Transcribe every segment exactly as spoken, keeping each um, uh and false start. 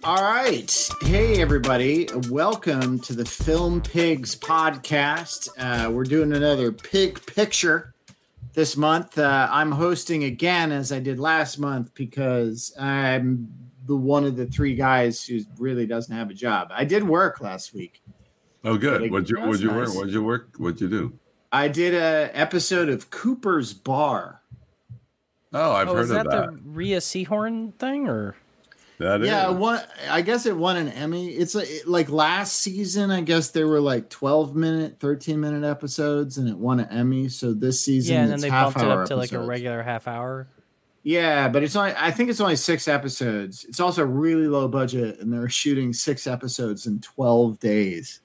All right. Hey, everybody. Welcome to the Film Pigs podcast. Uh, we're doing another pig picture this month. Uh, I'm hosting again, as I did last month, because I'm the one of the three guys who really doesn't have a job. I did work last week. Oh, good. What'd you, what'd you nice. work? What'd you work? What'd you do? I did an episode of Cooper's Bar. Oh, I've oh, heard is that of that. the Rhea Seahorn thing, or that is? Yeah, one. I guess it won an Emmy. It's like, like last season. I guess there were like twelve minute, thirteen minute episodes, and it won an Emmy. So this season, yeah, and then it's they half bumped it up hour to like a episodes. regular half hour. Yeah, but it's only. I think it's only six episodes. It's also really low budget, and they're shooting six episodes in twelve days.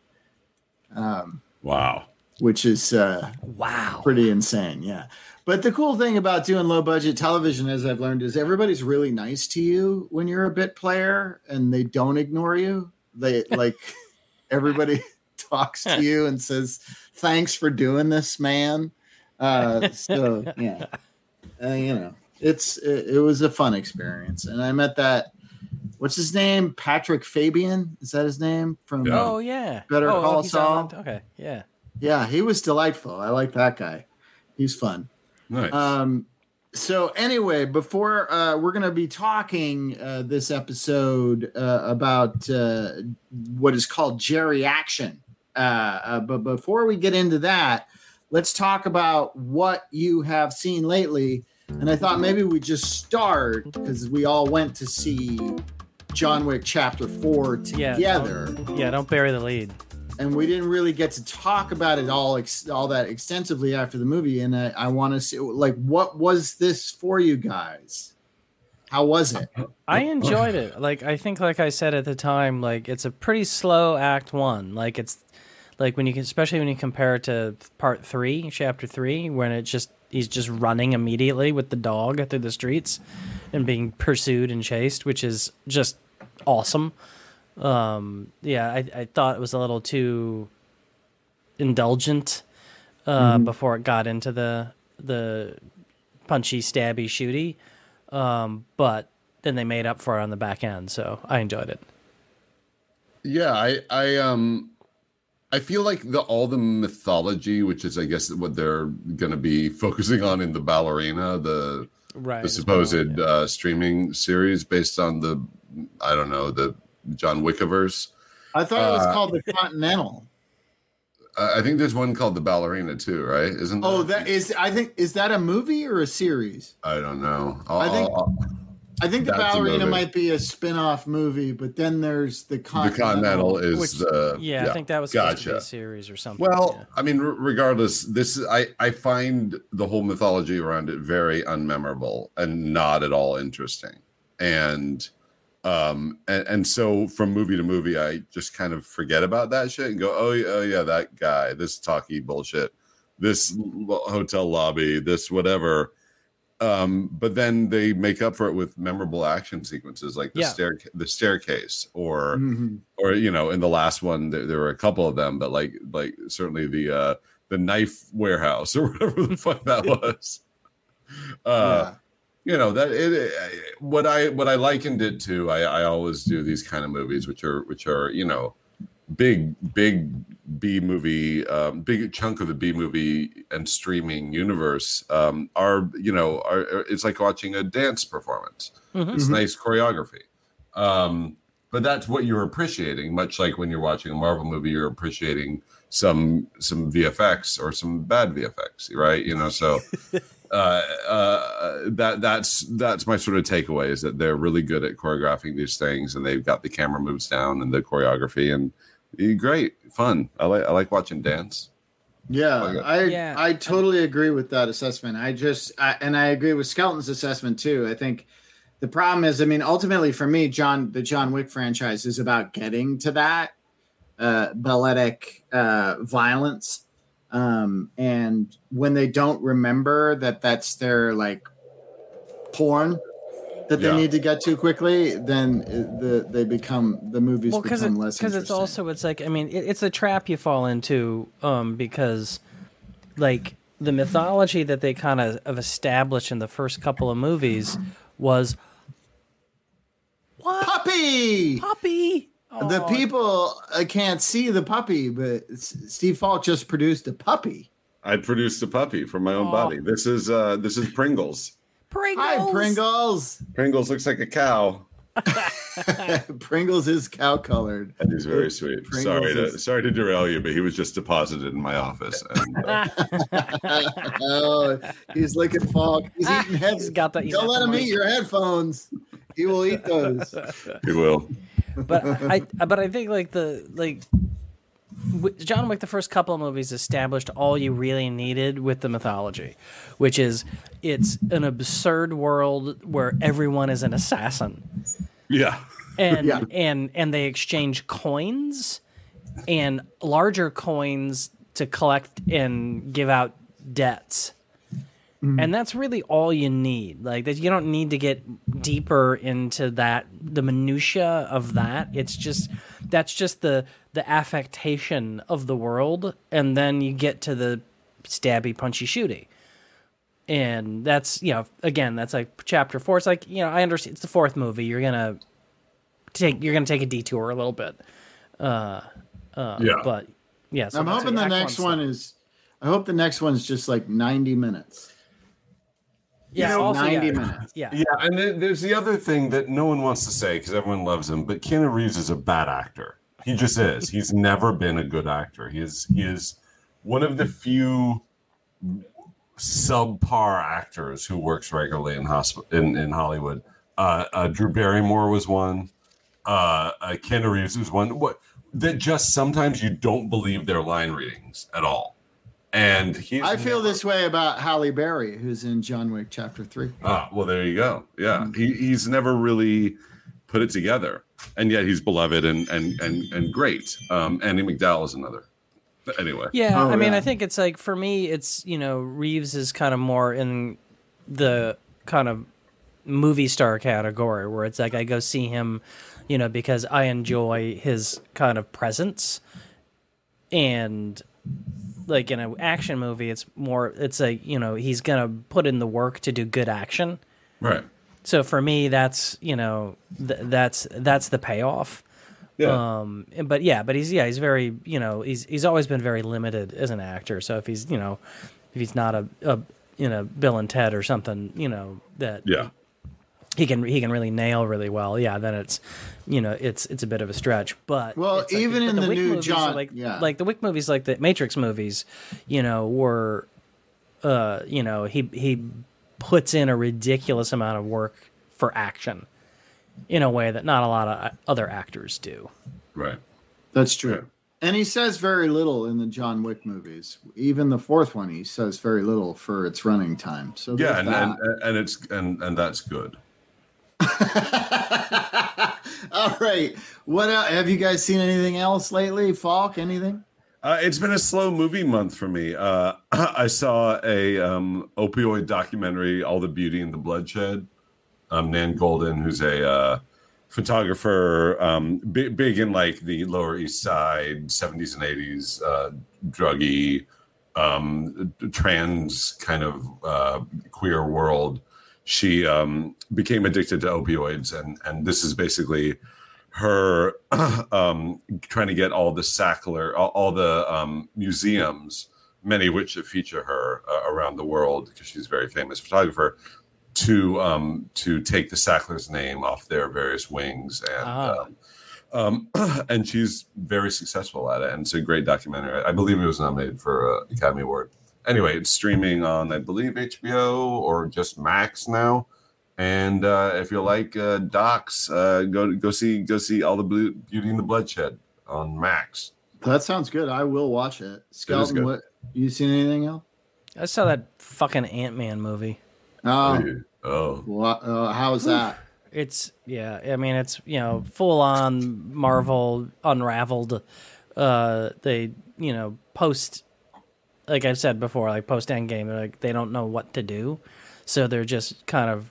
Um, wow, which is uh, wow, pretty insane. Yeah. But the cool thing about doing low budget television, as I've learned, is everybody's really nice to you when you're a bit player, and they don't ignore you. They like everybody talks to you and says, "Thanks for doing this, man." Uh, so yeah, uh, you know, it's it, it was a fun experience, and I met that. What's his name? Patrick Fabian, is that his name from? Yeah. Oh yeah, Better oh, Call he's Saul. on- Okay, yeah, Yeah, he was delightful. I like that guy. He's fun. nice. Um, so anyway, before uh, we're going to be talking uh, this episode uh, about uh, what is called Jerry Action. Uh, uh, but before we get into that, let's talk about what you have seen lately. And I thought maybe we just start because we all went to see John Wick Chapter Four yeah, together. don't, yeah. Don't bury the lead. And we didn't really get to talk about it all ex- all that extensively after the movie. And I, I want to see, like, what was this for you guys? How was it? I enjoyed it. Like I think, like I said at the time, like it's a pretty slow act one. Like it's like when you can, especially when you compare it to part three, chapter three, when it just he's just running immediately with the dog through the streets and being pursued and chased, which is just awesome. Um, yeah, I, I thought it was a little too indulgent uh, Mm-hmm. before it got into the the punchy, stabby, shooty. Um, but then they made up for it on the back end, so I enjoyed it. yeah, I, I, um, I feel like the all the mythology, which is, I guess, what they're going to be focusing on in the Ballerina, the Right. the supposed uh, streaming series based on the, I don't know, the John Wickiverse. I thought it was Uh, called the Continental. Uh, I think there's one called the Ballerina too, right? Isn't Oh, there? that is, I think, is that a movie or a series? I don't know. I'll, I think- I'll- I think the That's a Ballerina movie. might be a spin-off movie, but then there's the the Continental. Continental is Which, the yeah, I think that was supposed to be gotcha. a series or something. Well, yeah. I mean, r- regardless, this is I I find the whole mythology around it very unmemorable and not at all interesting, and um and, and so from movie to movie, I just kind of forget about that shit and go, oh yeah, oh yeah, that guy, this talkie bullshit, this l- hotel lobby, this whatever. Um, but then they make up for it with memorable action sequences like the Yeah. stair the staircase or Mhm. or you know, in the last one there, there were a couple of them, but like like certainly the uh the knife warehouse or whatever the fuck that was. Uh you know, that it, it what I what I likened it to, I, I always do these kind of movies which are which are, you know, big big B movie, um, big chunk of the B movie and streaming universe um, are, you know, are, are it's like watching a dance performance. Mhm. It's Mhm. nice choreography. Um, but that's what you're appreciating, much like when you're watching a Marvel movie, you're appreciating some some V F X or some bad V F X, right? You know, so uh, uh, that that's that's my sort of takeaway is that they're really good at choreographing these things, and they've got the camera moves down and the choreography, and eh, great fun. I like I like watching dance. Yeah, Like, I Yeah. I totally agree with that assessment. I just I, and I agree with Skelton's assessment too. I think the problem is, I mean, ultimately for me, John, the John Wick franchise is about getting to that uh, balletic uh, violence, um, and when they don't remember that that's their like porn that they Yeah. need to get to quickly, then uh, the they become the movies well, because become it, less because it's interesting. also it's like I mean it, it's a trap you fall into um, because like the mythology that they kind of have established in the first couple of movies was what puppy. Puppy. The Aw. people uh, can't see the puppy, but S- Steve Falk just produced a puppy. I produced a puppy from my own Aw. body. This is uh this is Pringles. Pringles. Hi, Pringles. Pringles looks like a cow. Pringles is cow colored. And he's very sweet. Pringles sorry to is- sorry to derail you, but he was just deposited in my office. And, uh, Oh, he's licking Falk. He's eating head. He's got the- he's Don't got let the him money. eat your headphones. He will eat those. he will. But I, but I think like the like w- John Wick, the first couple of movies established all you really needed with the mythology, which is it's an absurd world where everyone is an assassin, Yeah. and Yeah. and and they exchange coins and larger coins to collect and give out debts. And that's really all you need. Like that, you don't need to get deeper into that, the minutia of that. It's just that's just the the affectation of the world, and then you get to the stabby, punchy, shooty. And that's you know, again, that's like chapter four. It's like you know, I understand it's the fourth movie. You're gonna take you're gonna take a detour a little bit. Uh, uh, Yeah. But yeah, so I'm that's hoping like the Act next one's- one is. I hope the next one's just like ninety minutes. Yeah, know, also, ninety yeah, minutes. Yeah. Yeah, and then there's the other thing that no one wants to say because everyone loves him, but Keanu Reeves is a bad actor. He just is. He's never been a good actor. He is he is one of the few subpar actors who works regularly in hosp- in, in Hollywood. Uh, uh, Drew Barrymore was one. Uh, uh, Keanu Reeves was one. What that just sometimes you don't believe their line readings at all. And he's I feel never- this way about Halle Berry, who's in John Wick Chapter Three. Ah, well, there you go. Yeah, he, he's never really put it together, and yet he's beloved and and and and great. Um, Andy McDowell is another. Anyway, Yeah, Oh, I mean, yeah. I think it's like for me, it's you know Reeves is kind of more in the kind of movie star category where it's like I go see him, you know, because I enjoy his kind of presence, and like in an action movie, it's more it's like you know he's gonna put in the work to do good action. right. So for me, that's you know th- that's that's the payoff. Yeah, Um, but yeah, but he's yeah, he's very you know he's he's always been very limited as an actor. So if he's you know if he's not a, a you know Bill and Ted or something you know that yeah, he can he can really nail really well. Yeah, then it's you know it's it's a bit of a stretch. But Well, it's like- even but in the Wick new movies are John- like yeah. like the Wick movies, like the Matrix movies, you know, were uh you know he he puts in a ridiculous amount of work for action in a way that not a lot of other actors do. right. That's true. And he says very little in the John Wick movies. Even the fourth one, he says very little for its running time. So Yeah, there's and, that. and and it's and and that's good. All right. What else? Have you guys seen anything else lately? Falk, anything? Uh, it's been a slow movie month for me. Uh, I saw a um, opioid documentary, "All the Beauty and the Bloodshed." Um, Nan Golden, who's a uh, photographer, um, big, big in like the Lower East Side, seventies and eighties, uh, druggy, um, trans kind of uh, queer world. She um, became addicted to opioids, and and this is basically her um, trying to get all the Sackler, all, all the um, museums, many of which feature her uh, around the world because she's a very famous photographer, to um, to take the Sackler's name off their various wings, and Ah. um, um, and she's very successful at it, and it's a great documentary. I believe it was nominated for an Academy Award. Anyway, it's streaming on, I believe, H B O or just Max now. And uh, if you like uh, docs, uh, go go see go see All the Blue, Beauty and the Bloodshed on Max. That sounds good. I will watch it. Skelton, good. what? You seen anything else? I saw that fucking Ant-Man movie. Oh, Oh, what, uh, how was that? It's yeah, I mean it's you know full on Marvel unraveled. Uh, they you know post like I've said before, like post Endgame, like they don't know what to do, so they're just kind of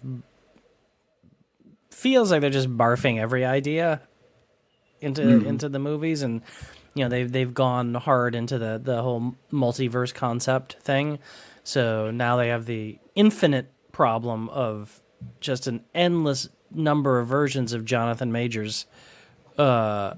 feels like they're just barfing every idea into Mhm. into the movies, and you know they've they've gone hard into the the whole multiverse concept thing. So now they have the infinite problem of just an endless number of versions of Jonathan Majors. Uh,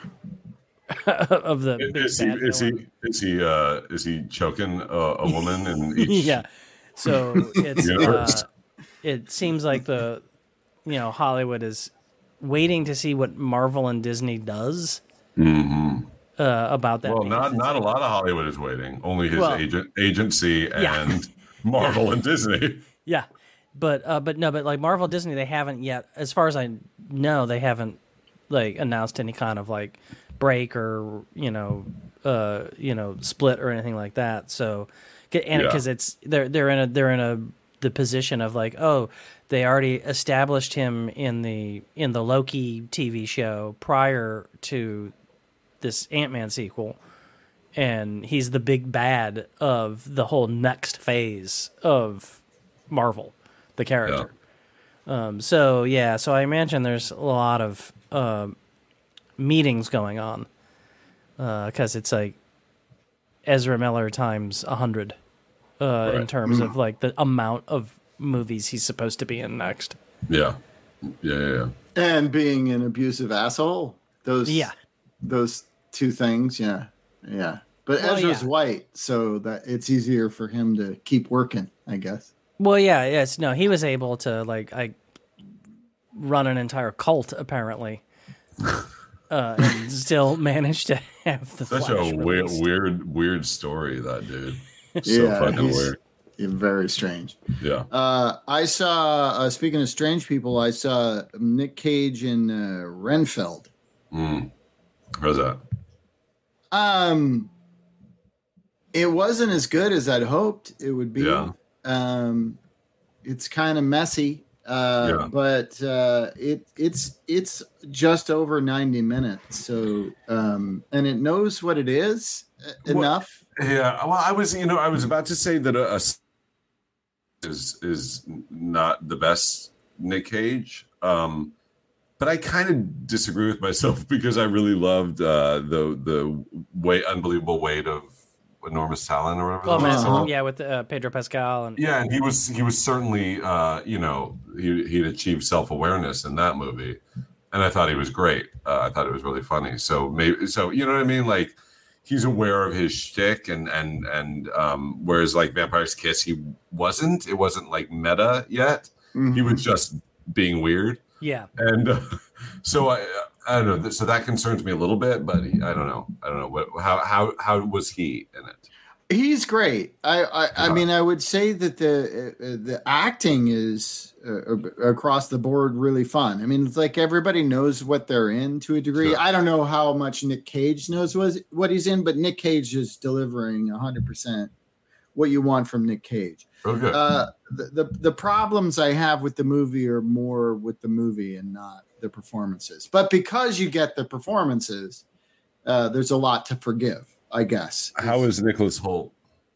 of the Is, big is he bad is he villain. is he uh, is he choking a, a woman in each? Yeah. So it's Universe. uh, it seems like the you know Hollywood is waiting to see what Marvel and Disney does Mm-hmm. uh, about that. Well, because not it's not a like- lot of Hollywood is waiting. Only his Well, agent agency and yeah. Marvel and Disney. Yeah, but uh, but no, but like Marvel, Disney, they haven't yet, as far as I know, they haven't like announced any kind of like break or you know, uh, you know, split or anything like that. So, and Yeah. because it's they're they're in a they're in a the position of like, oh, they already established him in the in the Loki T V show prior to this Ant-Man sequel. And he's the big bad of the whole next phase of Marvel, the character. Um, so, yeah, so I imagine there's a lot of uh, meetings going on. Because uh, it's like Ezra Miller times one hundred uh, Right. in terms of like the amount of movies he's supposed to be in next. Yeah, yeah, yeah. yeah. And being an abusive asshole. Those Yeah. those two things, yeah. Yeah. But Well, Ezra's yeah. white, so that it's easier for him to keep working, I guess. Well, yeah, yes, no, he was able to like I run an entire cult apparently, uh, and still manage to have the Such Flash a weird, released. weird, weird story. That dude. So Yeah, fucking he's- weird. Very strange. Yeah. Uh, I saw, uh, speaking of strange people, I saw Nick Cage in uh, Renfield. Mm. How's that? Um, it wasn't as good as I'd hoped it would be. Yeah. Um, it's kind of messy, uh, Yeah. but uh, it it's it's just over ninety minutes. So, um, and it knows what it is uh, What- enough. Yeah. Well, I was, you know, I was about to say that a, a is is not the best Nick Cage. Um, but I kind of disagree with myself because I really loved uh, the the way unbelievable weight of enormous talent or whatever. Oh that man, was Uh-huh. called. yeah, with uh, Pedro Pascal and Yeah, and he was he was certainly uh, you know he he'd achieved self awareness in that movie, and I thought he was great. Uh, I thought it was really funny. So maybe so you know what I mean, like. He's aware of his shtick, and and and um, whereas like Vampire's Kiss, he wasn't. It wasn't like meta yet. Mhm. He was just being weird, yeah, and uh, so I I don't know. So that concerns me a little bit, but he, I don't know. I don't know what how how how was he in it? He's great. I I, I Yeah. mean, I would say that the uh, the acting is uh, across the board really fun. I mean, it's like everybody knows what they're in to a degree. Sure. I don't know how much Nick Cage knows was what he's in, but Nick Cage is delivering one hundred percent what you want from Nick Cage. Real good. Uh, the, the the problems I have with the movie are more with the movie and not the performances. But because you get the performances, uh, there's a lot to forgive, I guess. How is Nicholas Holt?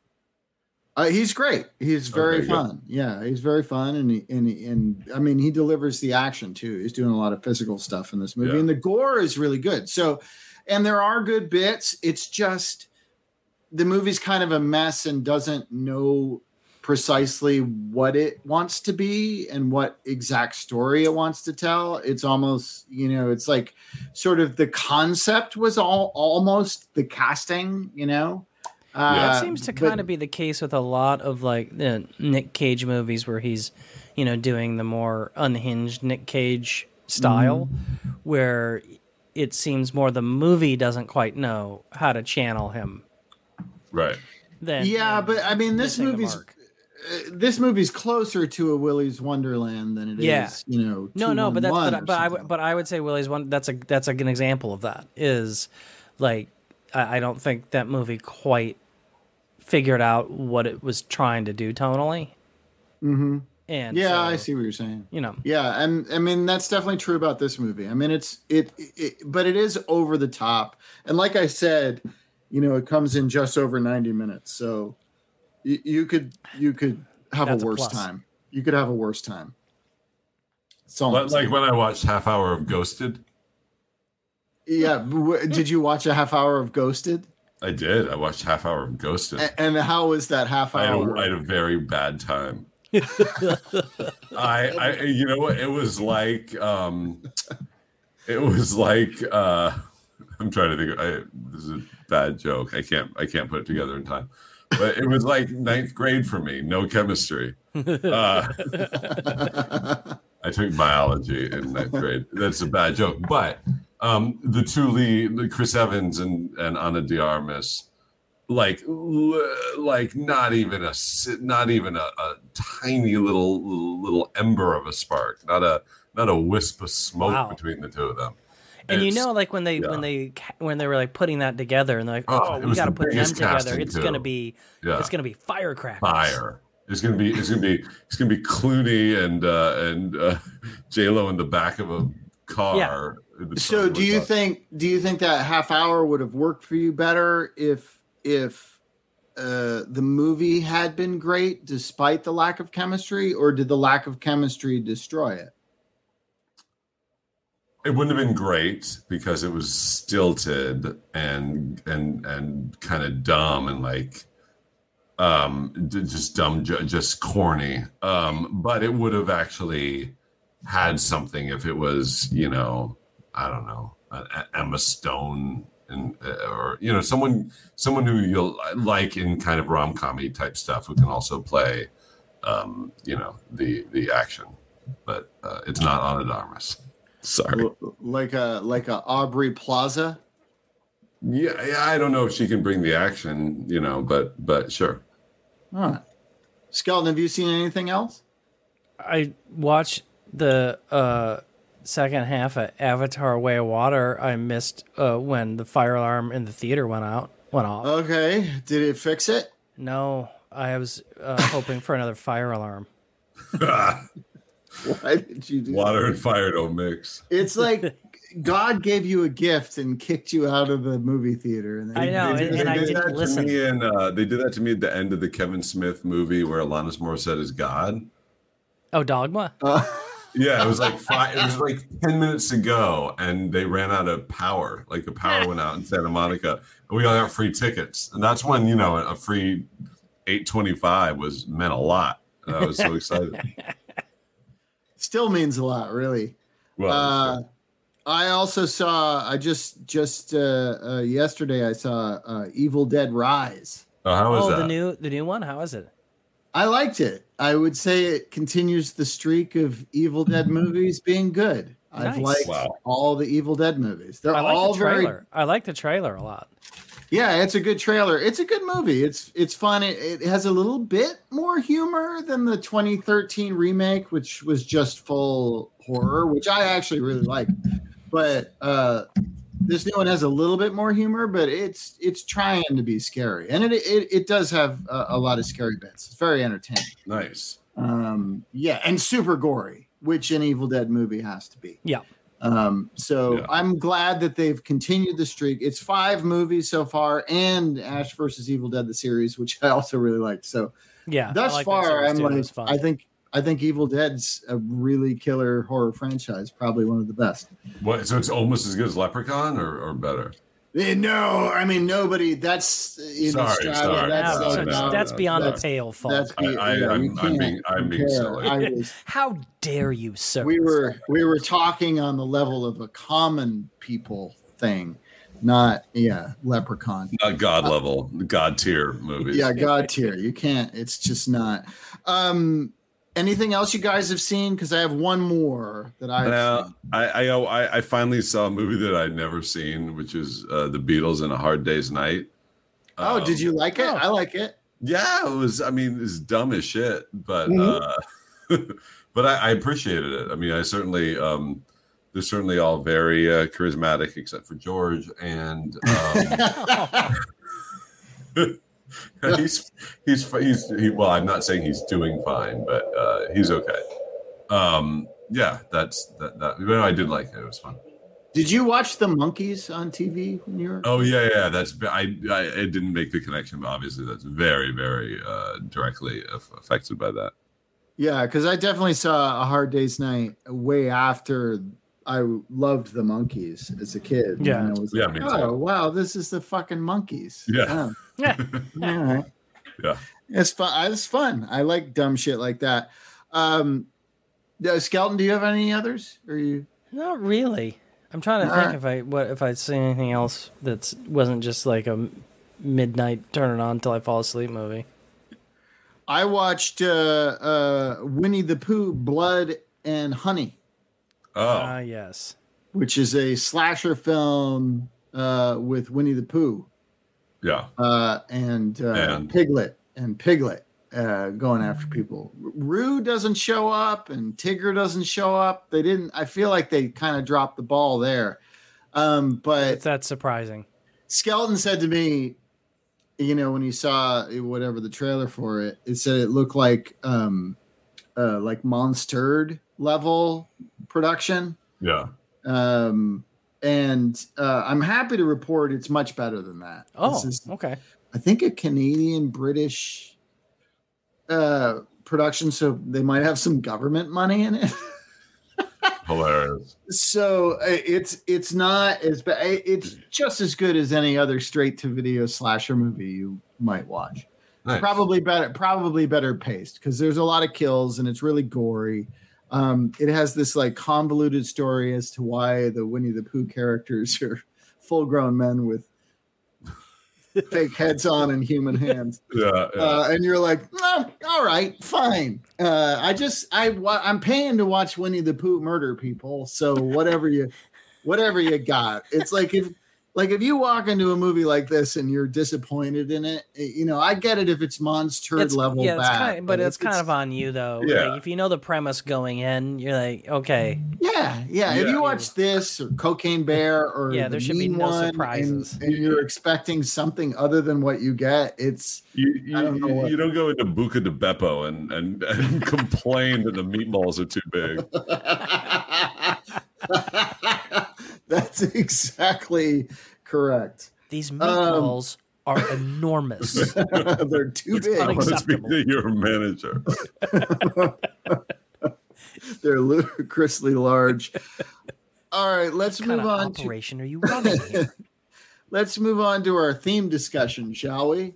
Uh, he's great. He's very Okay, good. fun. Yeah, he's very fun, and he, and he, and I mean, he delivers the action too. He's doing a lot of physical stuff in this movie, Yeah. and the gore is really good. So, and there are good bits. It's just the movie's kind of a mess and doesn't know precisely what it wants to be and what exact story it wants to tell. It's almost, you know, it's like sort of the concept was all almost the casting, you know. Uh, that seems to but- kind of be the case with a lot of like the Nick Cage movies where he's, you know, doing the more unhinged Nick Cage style, Mm-hmm. where it seems more the movie doesn't quite know how to channel him. Right. Than yeah, than but I mean, this missing the movie's mark. uh, this movie's closer to a Willy's Wonderland than it is, Yeah. you know. No, no, but that's two one one but, or but I would something. but I would say Willie's one. That's a that's like an example of that. Is like I, I don't think that movie quite figured out what it was trying to do tonally. Mhm. And Yeah, so, I see what you're saying. You know, Yeah, and I mean that's definitely true about this movie. I mean, it's it, it, but it is over the top, and like I said, you know, it comes in just over ninety minutes, so you, you could you could have That's a a worse plus. time. You could have a worse time. So But like when I watched half hour of Ghosted, yeah, w- did you watch a half hour of Ghosted? I did. I watched half hour of Ghosted. A- And how was that half I had, hour? a, I had a very bad time. I, I, you know what? It was like, um, it was like, uh, I'm trying to think. I, this is a bad joke. I can't, I can't put it together in time. But it was like ninth grade for me. No chemistry. Uh, I took biology in ninth grade. That's a bad joke. But um, the two lead, Chris Evans and and Ana de Armas. Like, like not even a, not even a, a tiny little, little, little ember of a spark. Not a, not a wisp of smoke wow. between the two of them. And it's, you know, like when they, yeah. when they, when they were like putting that together, and they're like, "Oh, oh we got to put them together. It's too. gonna be, yeah. it's gonna be firecrackers." Fire. It's gonna be, it's gonna be, it's gonna be Clooney and uh, and uh, J Lo in the back of a car. Yeah. So, do you car. think, do you think that half hour would have worked for you better if? if uh, the movie had been great despite the lack of chemistry, or did the lack of chemistry destroy it? It wouldn't have been great because it was stilted and and and kind of dumb and like um just dumb, just corny. Um, but it would have actually had something if it was, you know, I don't know, Emma Stone. And, or you know, someone someone who you'll like in kind of rom-com-y type stuff who can also play, um, you know, the the action, but uh, it's not Ana de Armas. Sorry, like a like a Aubrey Plaza. Yeah, yeah, I don't know if she can bring the action, you know, but but sure. All right, Skelton, have you seen anything else? I watched the. Uh... second half of Avatar: Way of Water. I missed uh, when the fire alarm in the theater went out, went off. Okay, did it fix it? No, I was uh, hoping for another fire alarm. Why did you do Water that? and fire don't mix. It's like God gave you a gift and kicked you out of the movie theater. And I know, they, and, they, and they I did didn't that listen. To me and, uh, they did that to me at the end of the Kevin Smith movie where Alanis Morissette is God. Oh, Dogma? Uh, Yeah, it was like five, it was like ten minutes to go, and they ran out of power. Like the power went out in Santa Monica, and we all got free tickets. And that's when, you know, a free eight twenty-five was meant a lot. And I was so excited. Still means a lot, really. Well, uh, I also saw. I just just uh, uh, yesterday I saw uh, Evil Dead Rise. Oh, how was oh, that? the new the new one. How is it? I liked it. I would say it continues the streak of Evil Dead movies being good. I've Nice. liked Wow. all the Evil Dead movies. They're I like all the trailer. very. I like the trailer a lot. Yeah, it's a good trailer. It's a good movie. It's it's fun. It, it has a little bit more humor than the twenty thirteen remake, which was just full horror, which I actually really like. But uh, this new one has a little bit more humor, but it's it's trying to be scary, and it it, it does have a, a lot of scary bits. It's very entertaining. Nice. Um, yeah, and super gory, which an Evil Dead movie has to be. Yeah. Um, so Yeah. I'm glad that they've continued the streak. It's five movies so far, and Ash versus Evil Dead the series, which I also really liked. So Yeah. I thus like that far, series I'm too. It like, was fun. I think I think Evil Dead's a really killer horror franchise, probably one of the best. What? So it's almost as good as Leprechaun, or, or better? Eh, No, I mean nobody. That's in Sorry, Australia. sorry, That's, Yeah, sorry, so no, that's, no, that's no, beyond that's- the pale fault. That's I- I- yeah, I'm- you I'm can't being- I'm being compare. silly. I was, How dare you, sir? we were we were talking on the level of a common people thing, not yeah, Leprechaun. Not God level, God tier movies. Yeah, God tier. You can't. It's just not. Um, anything else you guys have seen? Because I have one more that I've Now, seen. I, I I I finally saw a movie that I'd never seen, which is uh, The Beatles and A Hard Day's Night. Oh, Um, did you like it? oh. I like it. Yeah, it was. I mean, it's dumb as shit, but Mhm. uh, but I, I appreciated it. I mean, I certainly um, they're certainly all very uh, charismatic, except for George, and um, he's he's he's he, well. I'm not saying he's doing fine, but uh, he's okay. Um, yeah, that's that. that but I did like it. It was fun. Did you watch the Monkeys on T V when you were? Oh yeah, yeah. That's I. I it didn't make the connection, but obviously that's very, very uh, directly aff- affected by that. Yeah, because I definitely saw A Hard Day's Night way after I loved the Monkeys as a kid. Yeah. and I was Yeah, like, me too. oh wow, this is the fucking Monkeys. Yeah. Oh, all right. Yeah. It's fun. It's fun. I like dumb shit like that. Um, uh, Skelton, do you have any others? Or you? Not really. I'm trying to All think right. if I what if I'd seen anything else that wasn't just like a midnight turn it on till I fall asleep movie. I watched uh, uh, Winnie the Pooh, Blood and Honey, Oh, Ah, yes. which is a slasher film uh, with Winnie the Pooh yeah. uh, and, uh, And? Piglet and Piglet uh, going after people. Rue doesn't show up and Tigger doesn't show up. They didn't. I feel like they kind of dropped the ball there. Um, but That's surprising. Skelton said to me, you know, when he saw whatever the trailer for it, it said it looked like um, uh, like Monstered level production. Yeah. Um, and uh, I'm happy to report it's much better than that. Oh, This is, okay. I think, a Canadian British uh, production, so they might have some government money in it. Hilarious. So uh, it's it's not as bad. It's just as good as any other straight to video slasher movie you might watch. Nice. Probably better, probably better paced because there's a lot of kills and it's really gory. Um, it has this like convoluted story as to why the Winnie the Pooh characters are full grown men with fake heads on and human hands. Yeah. yeah. Uh, and you're like, oh, all right, fine. Uh, I just, I, wa- I'm paying to watch Winnie the Pooh murder people. So whatever you, whatever you got, it's like if, like if you walk into a movie like this and you're disappointed in it, you know, I get it if it's monster It's, level yeah, it's bad, kind of, but it's if kind of on you though. Yeah. Like, if you know the premise going in, you're like, okay, yeah, yeah. If Yeah. you watch this or Cocaine Bear or Yeah, the there should be Mean no One surprises. and, and you're expecting something other than what you get, it's You, you, I don't know you, what- you don't go into Buca de Beppo and, and, and complain that the meatballs are too big. that's exactly correct. these meatballs Um, are enormous. They're too It's big. I want to speak Unacceptable. to your manager. They're ludicrously large. All right, let's What kind move of on to operation are you running here? let's move on to our theme discussion, shall we?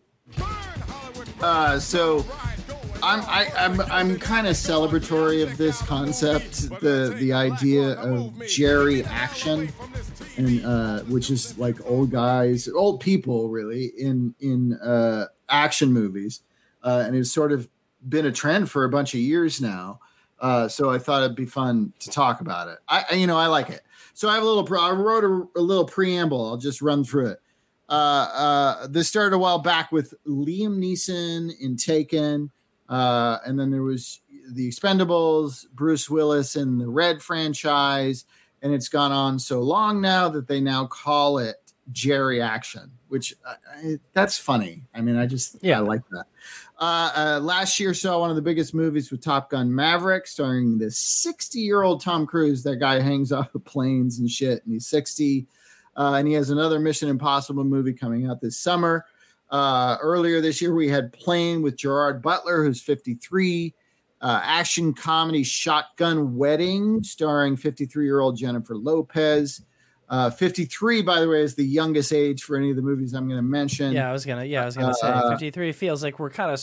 Uh, so I'm I, I'm I'm kind of celebratory of this concept, the the idea of Jerry action, and uh, which is like old guys, old people really in in uh, action movies, uh, and it's sort of been a trend for a bunch of years now. Uh, so I thought it'd be fun to talk about it. I, I you know I like it. So I have a little. Pro- I wrote a, a little preamble. I'll just run through it. Uh, uh, this started a while back with Liam Neeson in Taken, uh, and then there was the Expendables, Bruce Willis in the Red franchise, and it's gone on so long now that they now call it Jerry Action, which uh, I, that's funny. I mean, I just Yeah. I like that. Uh, uh, last year saw one of the biggest movies with Top Gun Maverick, starring this sixty-year-old Tom Cruise. That guy hangs off of planes and shit, and he's sixty. Uh, and he has another Mission Impossible movie coming out this summer. Uh, earlier this year, we had Plane with Gerard Butler, who's fifty-three. Uh, action comedy Shotgun Wedding, starring fifty-three-year-old Jennifer Lopez. Uh, fifty-three, by the way, is the youngest age for any of the movies I'm going to mention. Yeah, I was gonna. Yeah, I was gonna Uh, say fifty-three feels like we're kind of.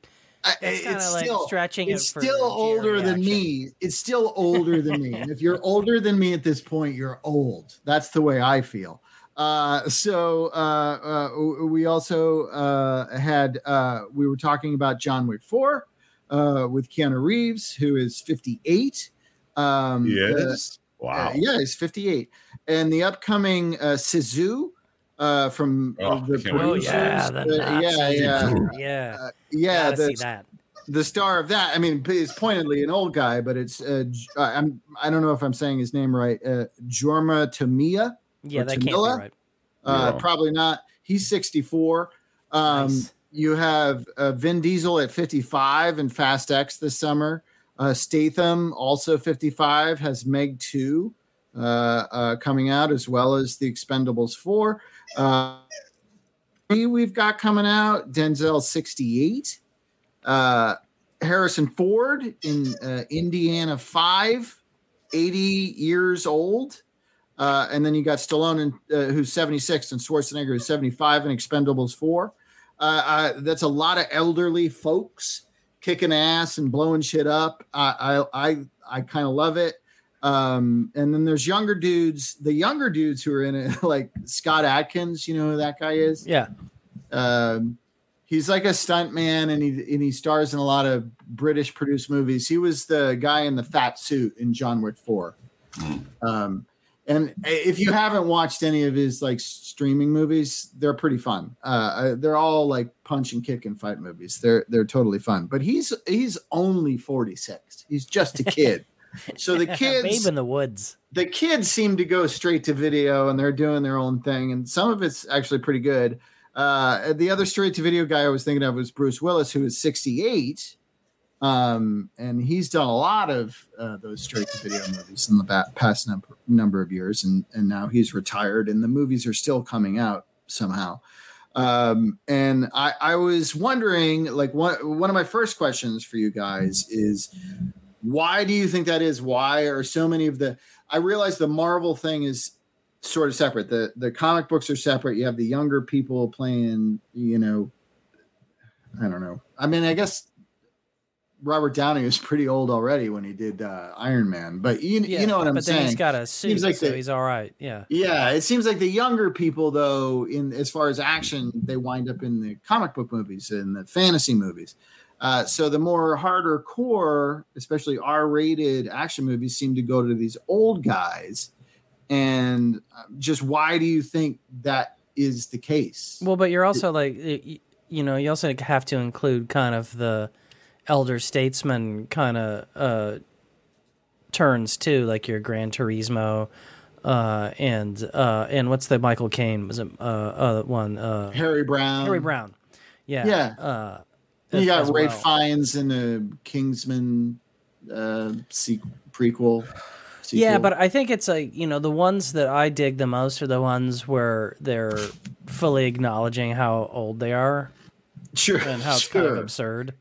I- It's kinda it's like still stretching It's it for still older Jerry than action. me. It's still older than me. And if you're older than me at this point, you're old. That's the way I feel. Uh, so uh, uh, we also uh, had uh, we were talking about John Wick four uh, with Keanu Reeves, who is fifty-eight. Um, Yes. uh, Wow. yeah, he's fifty-eight. And the upcoming uh, Sisu uh, from Oh, the I can't wait Oh for producers. yeah, the uh, Nazi. yeah, yeah, yeah. uh, yeah. Gotta the- see that. the star of that. I mean, he's pointedly an old guy, but it's uh, J- uh, I'm I don't know if I'm saying his name right. Uh, Jorma Tamia. Yeah, or that can't be Tamila? right. Uh, Yeah. Probably not. He's sixty-four. Um, Nice. You have uh, Vin Diesel at fifty-five in Fast X this summer. Uh, Statham, also fifty-five, has Meg two uh, uh, coming out, as well as The Expendables four. Uh, we've got coming out Denzel sixty-eight. Uh, Harrison Ford in uh, Indiana five, eighty years old. Uh, and then you got Stallone, in, uh, who's seventy-six, and Schwarzenegger, who's seventy-five, in Expendables four. Uh, uh, that's a lot of elderly folks kicking ass and blowing shit up. I I I, I kind of love it. Um, and then there's younger dudes. The younger dudes who are in it, like Scott Adkins. You know who that guy is? Yeah. Um, he's like a stuntman, and he and he stars in a lot of British produced movies. He was the guy in the fat suit in John Wick four. Um, and if you haven't watched any of his like streaming movies, they're pretty fun. Uh, they're all like punch and kick and fight movies. They're they're totally fun. But he's he's only forty-six. He's just a kid. So the kids, Babe in the Woods. The kids seem to go straight to video, and they're doing their own thing. And some of it's actually pretty good. Uh, the other straight to video guy I was thinking of was Bruce Willis, who is sixty-eight. Um, and he's done a lot of uh, those straight to video movies in the ba- past number, number of years. And, and now he's retired, and the movies are still coming out somehow. Um, and I, I was wondering, like, one, one of my first questions for you guys is, why do you think that is? Why are so many of the, I realize the Marvel thing is sort of separate. The, the comic books are separate. You have the younger people playing, you know, I don't know. I mean, I guess Robert Downey was pretty old already when he did uh, Iron Man, but you, Yeah, you know what I'm but saying? But then he's got a suit, like so the, he's all right. Yeah. Yeah. It seems like the younger people, though, in as far as action, they wind up in the comic book movies and the fantasy movies. Uh, so the more harder core, especially R-rated action movies, seem to go to these old guys. And just why do you think that is the case? Well, but you're also like, you know, you also have to include kind of the elder statesman kind of uh, turns too, like your Gran Turismo uh, and uh, and what's the Michael Caine was it uh, uh, one? Uh, Harry Brown. Harry Brown. Yeah. Yeah. Uh, you got Ray well. Fiennes in a Kingsman uh, sequel, prequel. Sequel. Yeah, but I think it's like, you know, the ones that I dig the most are the ones where they're fully acknowledging how old they are. Sure. And how it's sure. kind of absurd.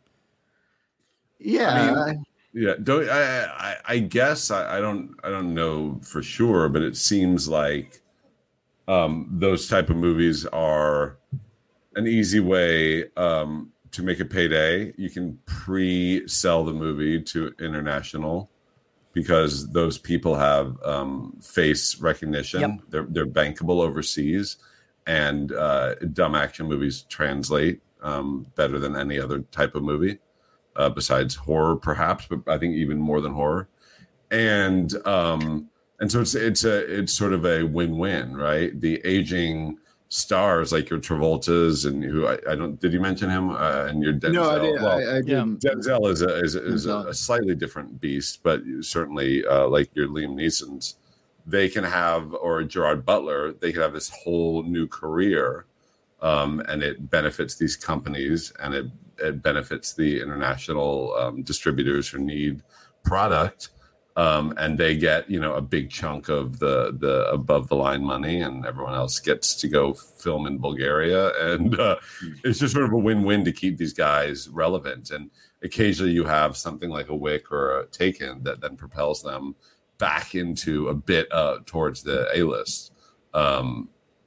Yeah. I mean, yeah. Don't I, I, I guess I, I don't I don't know for sure, but it seems like um, those type of movies are an easy way um, to make a payday. You can pre-sell the movie to international because those people have um, face recognition. Yep. They're they're bankable overseas, and uh, dumb action movies translate um, better than any other type of movie, uh, besides horror, perhaps. But I think even more than horror, and um, and so it's it's a it's sort of a win-win, right? The aging stars like your Travoltas and who I, I don't did you mention him uh, and your Denzel? No, I, did, well, I, I didn't. Denzel is a is, a, is a, a slightly different beast, but certainly uh, like your Liam Neeson's, they can have, or Gerard Butler, they can have this whole new career, um, and it benefits these companies and it it benefits the international um, distributors who need product. Um, and they get, you know, a big chunk of the, the above the line money, and everyone else gets to go film in Bulgaria. And uh, it's just sort of a win-win to keep these guys relevant. And occasionally you have something like a Wick or a Taken that then propels them back into a bit uh, towards the A-list. Um,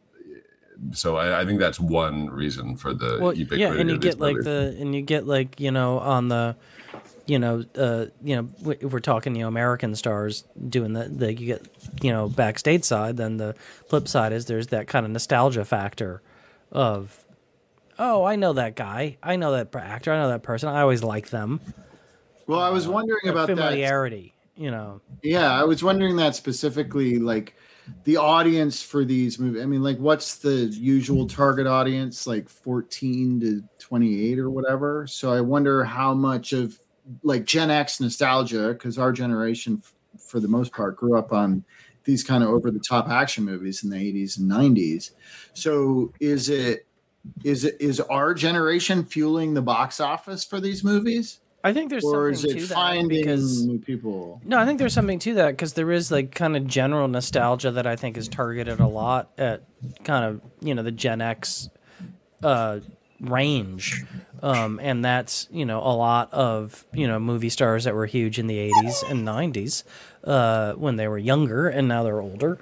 so I, I think that's one reason for the well, ubiquity yeah, and you of these get like movies. the and you get like you know on the. You know, uh, you know, if we're talking, you know, American stars doing the, the, you get, you know, backstage side. Then the flip side is there's that kind of nostalgia factor of, oh, I know that guy, I know that actor, I know that person, I always like them. Well, I was wondering uh, about familiarity. That. You know, yeah, I was wondering that specifically, like the audience for these movies. I mean, like, what's the usual target audience? Like fourteen to twenty-eight or whatever. So I wonder how much of like Gen X nostalgia, because our generation f- for the most part grew up on these kind of over the top action movies in the eighties and nineties. So is it is it is our generation fueling the box office for these movies? I think there's or something is it to finding that because new people? No, I think there's something to that because there is like kind of general nostalgia that I think is targeted a lot at kind of, you know, the Gen X uh range, um, and that's, you know, a lot of, you know, movie stars that were huge in the eighties and nineties uh, when they were younger, and now they're older,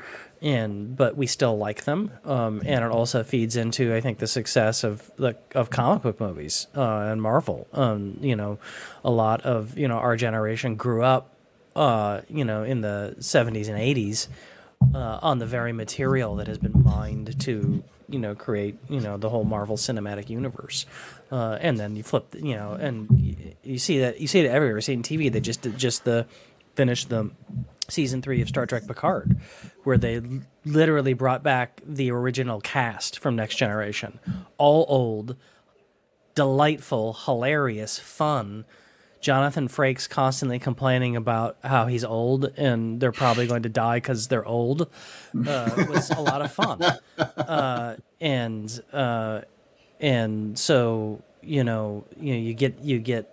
and but we still like them, um, and it also feeds into, I think, the success of the of comic book movies uh, and Marvel. Um, you know, a lot of you know our generation grew up, uh, you know, in the seventies and eighties uh, on the very material that has been mined to you know create you know the whole Marvel Cinematic Universe, uh, and then you flip, you know, and you, you see that you see it everywhere. You see it in T V. They just just the finished the season three of Star Trek Picard, where they l- literally brought back the original cast from Next Generation. All old, delightful, hilarious, fun. Jonathan Frakes constantly complaining about how he's old and they're probably going to die because they're old. Uh, it was a lot of fun. Uh, and uh, and so, you know, you know, you get you get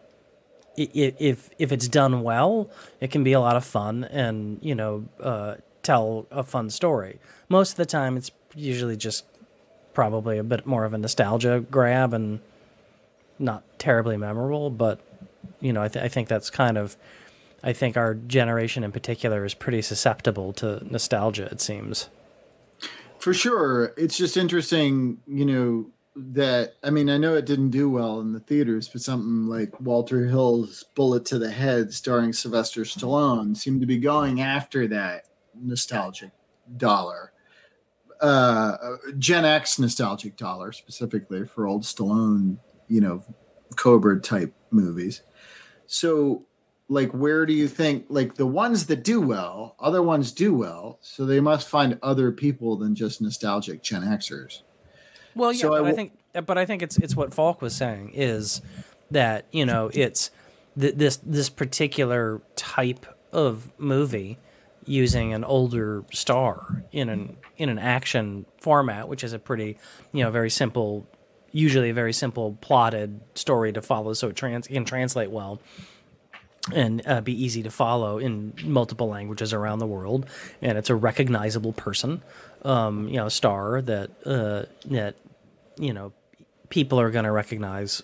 if if it's done well, it can be a lot of fun and, you know, uh, tell a fun story. Most of the time, it's usually just probably a bit more of a nostalgia grab and not terribly memorable. But, you know, I, th- I think that's kind of, I think our generation in particular is pretty susceptible to nostalgia, it seems. For sure. It's just interesting, you know, that, I mean, I know it didn't do well in the theaters, but something like Walter Hill's Bullet to the Head starring Sylvester Stallone seemed to be going after that nostalgic dollar. Uh, Gen X nostalgic dollar specifically for old Stallone, you know, Cobra type movies. So, like, where do you think, like, the ones that do well, other ones do well, so they must find other people than just nostalgic Gen Xers. Well, yeah, so but I, w- I think, but I think it's it's what Falk was saying is that you know it's th- this this particular type of movie using an older star in an in an action format, which is a pretty you know very simple, usually a very simple plotted story to follow, so it trans can translate well and uh, be easy to follow in multiple languages around the world, and it's a recognizable person, um, you know, star that uh, that you know people are going to recognize,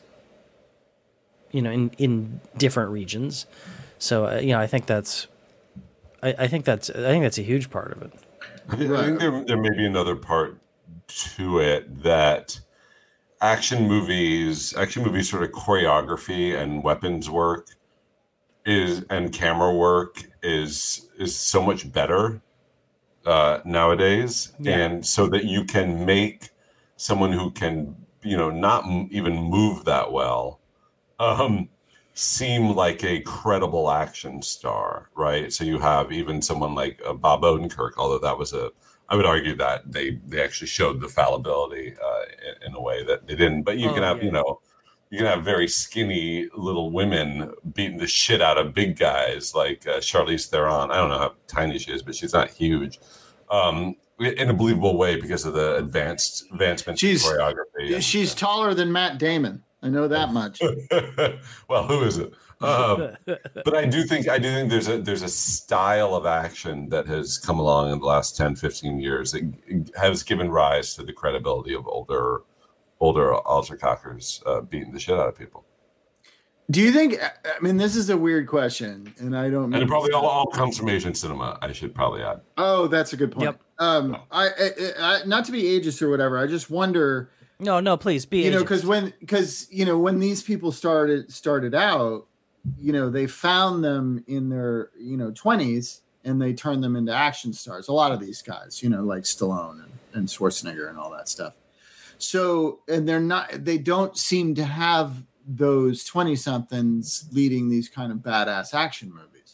you know, in in different regions. So uh, you know, I think that's, I, I think that's, I think that's a huge part of it. I think, I think there there may be another part to it that action movies, action movies, sort of choreography and weapons work is and camera work is is so much better uh, nowadays, Yeah. and so that you can make someone who can you know not m- even move that well um, seem like a credible action star, right? So you have even someone like uh, Bob Odenkirk, although that was a I would argue that they they actually showed the fallibility uh, in, in a way that they didn't. But you Oh, can have yeah. you know. You can have very skinny little women beating the shit out of big guys like uh, Charlize Theron. I don't know how tiny she is, but she's not huge. Um, in a believable way because of the advanced advancements in She's- choreography. and- she's taller than Matt Damon. I know that much. well, who is it? Um, but I do think I do think there's a there's a style of action that has come along in the last ten, fifteen years that has given rise to the credibility of older older altercockers uh, beating the shit out of people. Do you think, I mean, this is a weird question, and I don't And mean it probably to- all, all comes from Asian cinema, I should probably add. Oh, that's a good point. Yep. Um, I, I, I, not to be ageist or whatever, I just wonder, No, no, please be. you know, ageist. because when, because you know, when these people started started out, you know, they found them in their you know twenties, and they turned them into action stars. A lot of these guys, you know, like Stallone and, and Schwarzenegger and all that stuff. So, and they're not, they don't seem to have those twenty somethings leading these kind of badass action movies.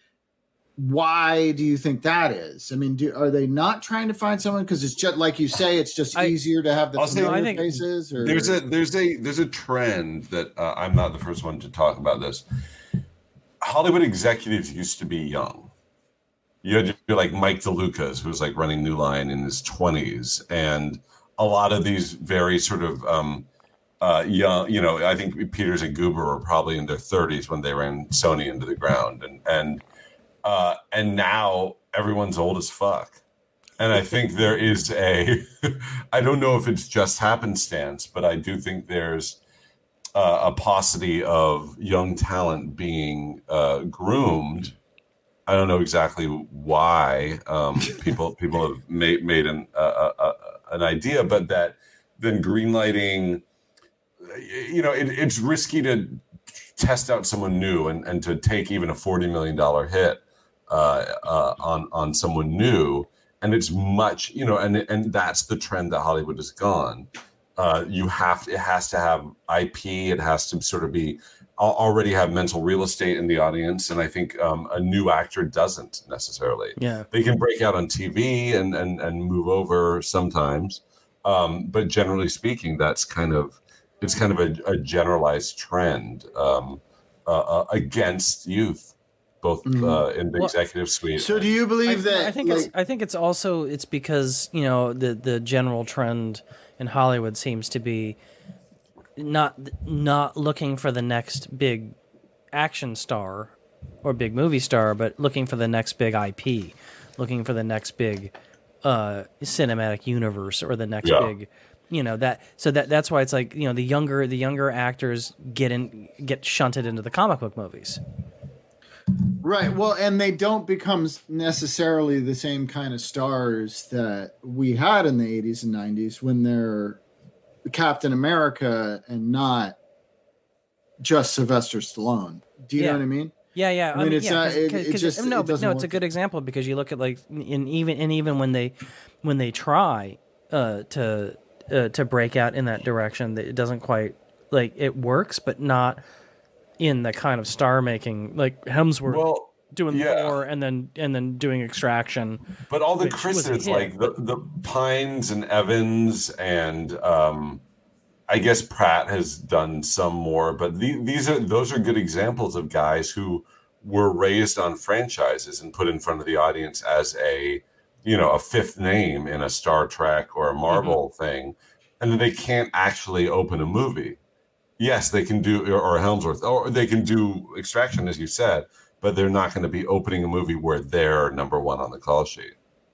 Why do you think that is? I mean, do, are they not trying to find someone? Because it's just like you say, it's just I- easier to have the I'll say- familiar I think faces. Or There's a there's a there's a trend that uh, I'm not the first one to talk about this. Hollywood executives used to be young. You had to be like Mike DeLucas, who was like running New Line in his twenties, and a lot of these very sort of um, uh, young, you know, I think Peters and Goober were probably in their thirties when they ran Sony into the ground, and and uh, and now everyone's old as fuck. And I think there is a, I don't know if it's just happenstance, but I do think there's uh, a paucity of young talent being uh, groomed I don't know exactly why um, people people have made made an uh, uh, an idea, but that then greenlighting, you know, it, it's risky to test out someone new and, and to take even a forty million dollar hit uh, uh, on on someone new, and it's much, you know, and and that's the trend that Hollywood has gone. Uh, you have to, it has to have I P, it has to sort of be already have mental real estate in the audience, and I think um, a new actor doesn't necessarily. Yeah, they can break out on T V and and and move over sometimes, um, but generally speaking, that's kind of it's kind of a, a generalized trend um, uh, uh, against youth, both mm-hmm. uh, in the well, executive suite. So, do you believe I, that? I think like, it's I think it's also it's because you know the the general trend in Hollywood seems to be not not looking for the next big action star or big movie star, but looking for the next big I P, looking for the next big uh, cinematic universe or the next yeah. big, you know that. So that that's why it's like you know the younger the younger actors get in get shunted into the comic book movies. Right. Well, and they don't become necessarily the same kind of stars that we had in the eighties and nineties when they're Captain America and not just Sylvester Stallone. Do you yeah. know what I mean? Yeah, yeah. I mean, I mean it's yeah, not. Cause, it, cause, it just no, it but no. It's work. a good example because you look at like in even and even when they when they try uh, to uh, to break out in that direction, it doesn't quite like it works, but not in the kind of star making like Hemsworth. Well, doing yeah. Thor and then and then doing Extraction. But all the Chris's, like the, the Pines and Evans and um, I guess Pratt has done some more, but the, these are those are good examples of guys who were raised on franchises and put in front of the audience as a you know a fifth name in a Star Trek or a Marvel mm-hmm. thing, and then they can't actually open a movie. Yes, they can do or Helmsworth, or they can do Extraction, as you said. But they're not going to be opening a movie where they're number one on the call sheet.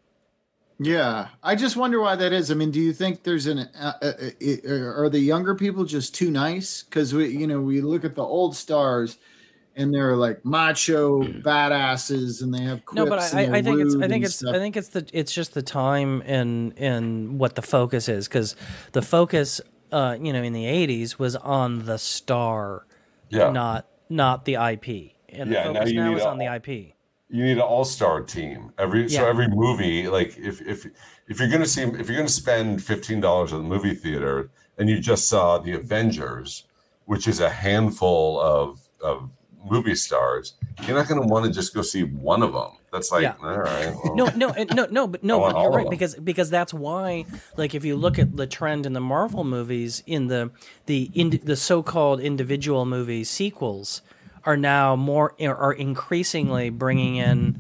Yeah, I just wonder why that is. I mean, do you think there's an uh, uh, uh, are the younger people just too nice? Because we, you know, we look at the old stars, and they're like macho badasses, and they have quips. No, but I, I think it's I think it's stuff. I think it's the it's just the time and and what the focus is because the focus, uh, you know, in the eighties was on the star, yeah, not not the I P. And yeah, the focus now, now is a, on the I P. You need an all-star team. Every yeah. so every movie, like if if if you're gonna see if you're gonna spend fifteen dollars at the movie theater and you just saw the Avengers, which is a handful of of movie stars, you're not gonna want to just go see one of them. That's like yeah. all right. Well, no, no, no, no, but no, but you're right because because that's why. Like if you look at the trend in the Marvel movies, in the the in, the so-called individual movie sequels. Are now more are increasingly bringing in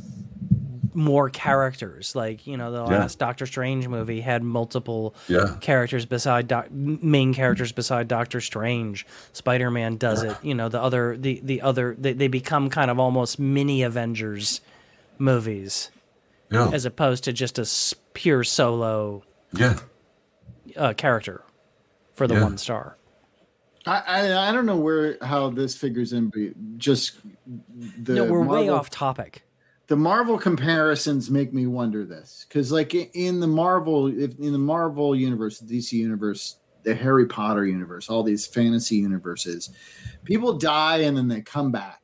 more characters. Like you know, the yeah. last Doctor Strange movie had multiple yeah. characters beside doc, main characters beside Doctor Strange. Spider-Man does it. You know, the other the the other they, they become kind of almost mini Avengers movies, yeah. as opposed to just a pure solo yeah uh, character for the yeah. one star. I, I I don't know where how this figures in, but just the no, we're Marvel, way off topic. The Marvel comparisons make me wonder this because, like in the Marvel, if in the Marvel universe, the D C universe, the Harry Potter universe, all these fantasy universes, people die and then they come back.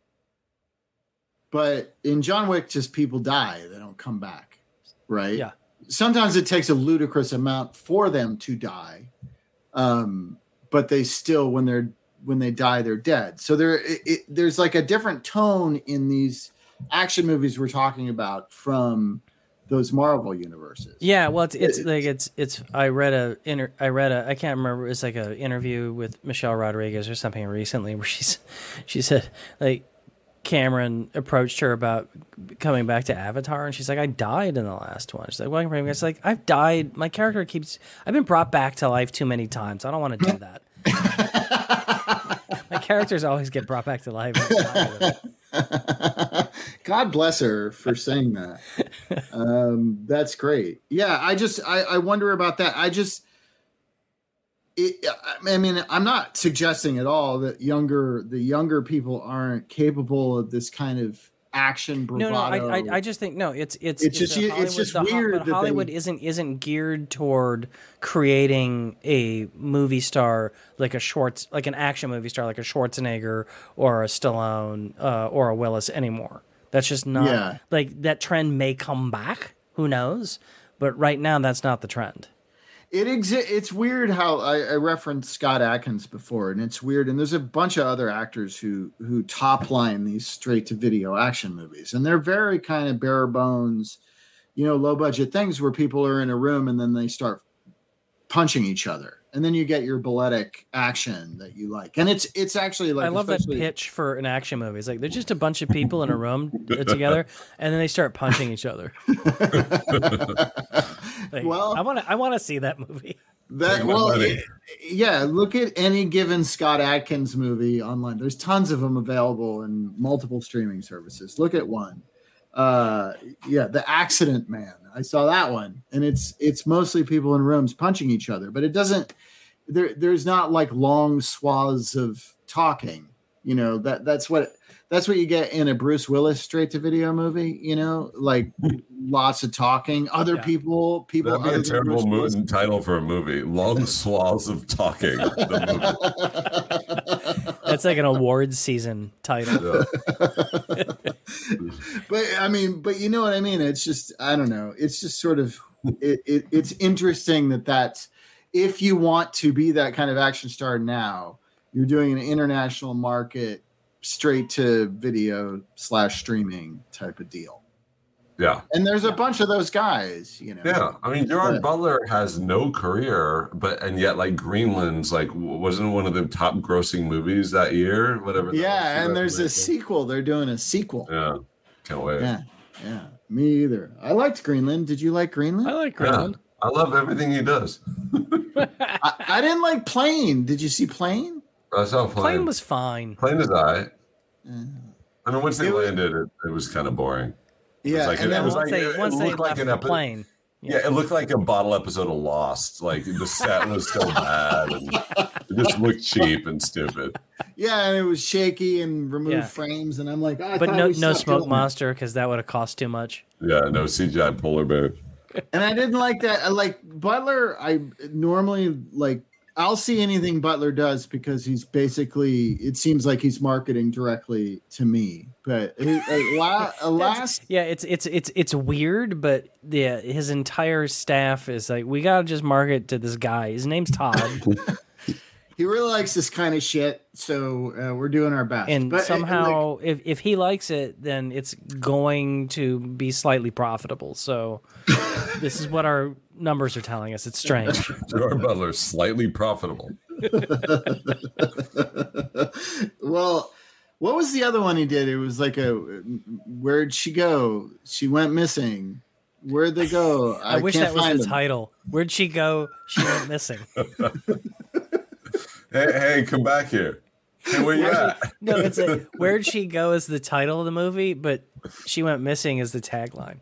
But in John Wick, just people die; they don't come back, right? Yeah. Sometimes it takes a ludicrous amount for them to die. Um. But they still, when they're when they die, they're dead. So there, it, it, there's like a different tone in these action movies we're talking about from those Marvel universes. Yeah, well, it's it's it, like it's it's. I read a inter, I read a I can't remember. It's like an interview with Michelle Rodriguez or something recently where she's she said like Cameron approached her about coming back to Avatar, and she's like, I died in the last one. She's like, well, it's like I've died. My character keeps. I've been brought back to life too many times. I don't want to do that. My characters always get brought back to life. God bless her for saying that. Um, that's great. Yeah, I just I, I wonder about that. I just. It, I mean, I'm not suggesting at all that younger the younger people aren't capable of this kind of action No, bravado. no, I, I, I just think no. It's it's It's just- a it's Hollywood- just the Ho- weird But that they- Hollywood isn't isn't geared toward creating a movie star like a Schwartz, like an action movie star like a Schwarzenegger or a Stallone uh, or a Willis anymore. That's just not Yeah. like that trend may come back. Who knows? But right now, that's not the trend. It exi- It's weird how I, I referenced Scott Adkins before, and it's weird. And there's a bunch of other actors who who top line these straight to video action movies, and they're very kind of bare bones, you know, low budget things where people are in a room and then they start punching each other, and then you get your balletic action that you like. And it's it's actually like I love that especially- pitch for an action movie. It's like they're just a bunch of people in a room together, and then they start punching each other. Like, Well- I want to I want to see that movie. That Take my well, money. it- yeah. Look at any given Scott Adkins movie online. There's tons of them available in multiple streaming services. Look at one. Uh, yeah, The Accident Man. I saw that one, and it's it's mostly people in rooms punching each other, but it doesn't. There, there's not like long swaths of talking. You know that that's what that's what you get in a Bruce Willis straight to video movie. You know, like lots of talking. Other Yeah. people, people. That'd be other a than terrible Bruce Willis. mo- title for a movie. Long swaths of talking. The movie. That's like an awards season title. Yeah. But I mean, but you know what I mean? It's just, I don't know. It's just sort of, it, it, it's interesting that that's, if you want to be that kind of action star now, you're doing an international market straight to video slash streaming type of deal. Yeah. And there's a bunch of those guys, you know. Yeah. I mean, Gerard Yeah. Butler has no career, but, and yet, like, Greenland's, like, w- wasn't one of the top grossing movies that year? Whatever. that was, Yeah, and there's a two thousand eighteen. sequel. They're doing a sequel. Yeah. Can't wait. Yeah, yeah. Me either. I liked Greenland. Did you like Greenland? I like Yeah. Greenland. I love everything he does. I, I didn't like Plane. Did you see Plane? I saw Plane. Plane was fine. Plane is I. Uh, I mean, once they It was- landed, it, it was kind of boring. yeah, like and an- then it was once like- they it once they looked like left an the epi- plane. Yeah. it looked like a bottle episode of Lost. Like the set was so bad, and it just looked cheap and stupid. yeah, and it was shaky and removed Yeah. frames, and I'm like, oh, I But thought no we no stopped smoke doing monster because that would have cost too much. Yeah, no C G I polar bear. that. And I didn't like that. I like Butler. I normally like. I'll see anything Butler does because he's basically. It seems like he's marketing directly to me. But his, uh, la, uh, last, Yeah, it's it's it's it's weird, but yeah, his entire staff is like, we gotta just market to this guy. His name's Todd, he really likes this kind of shit. So uh, we're doing our best. and But, uh, somehow, like, if if he likes it, then it's going to be slightly profitable. So this is what our numbers are telling us. It's strange. Gerard Butler slightly profitable. well, what was the other one he did? It was like a where'd she go? She went missing. Where'd they go? I, I, wish can't that was find the them. title. Where'd she go? She went missing. Hey, hey, come back here. Hey, where you at? No, it's a Where'd she go is the title of the movie, but she went missing is the tagline.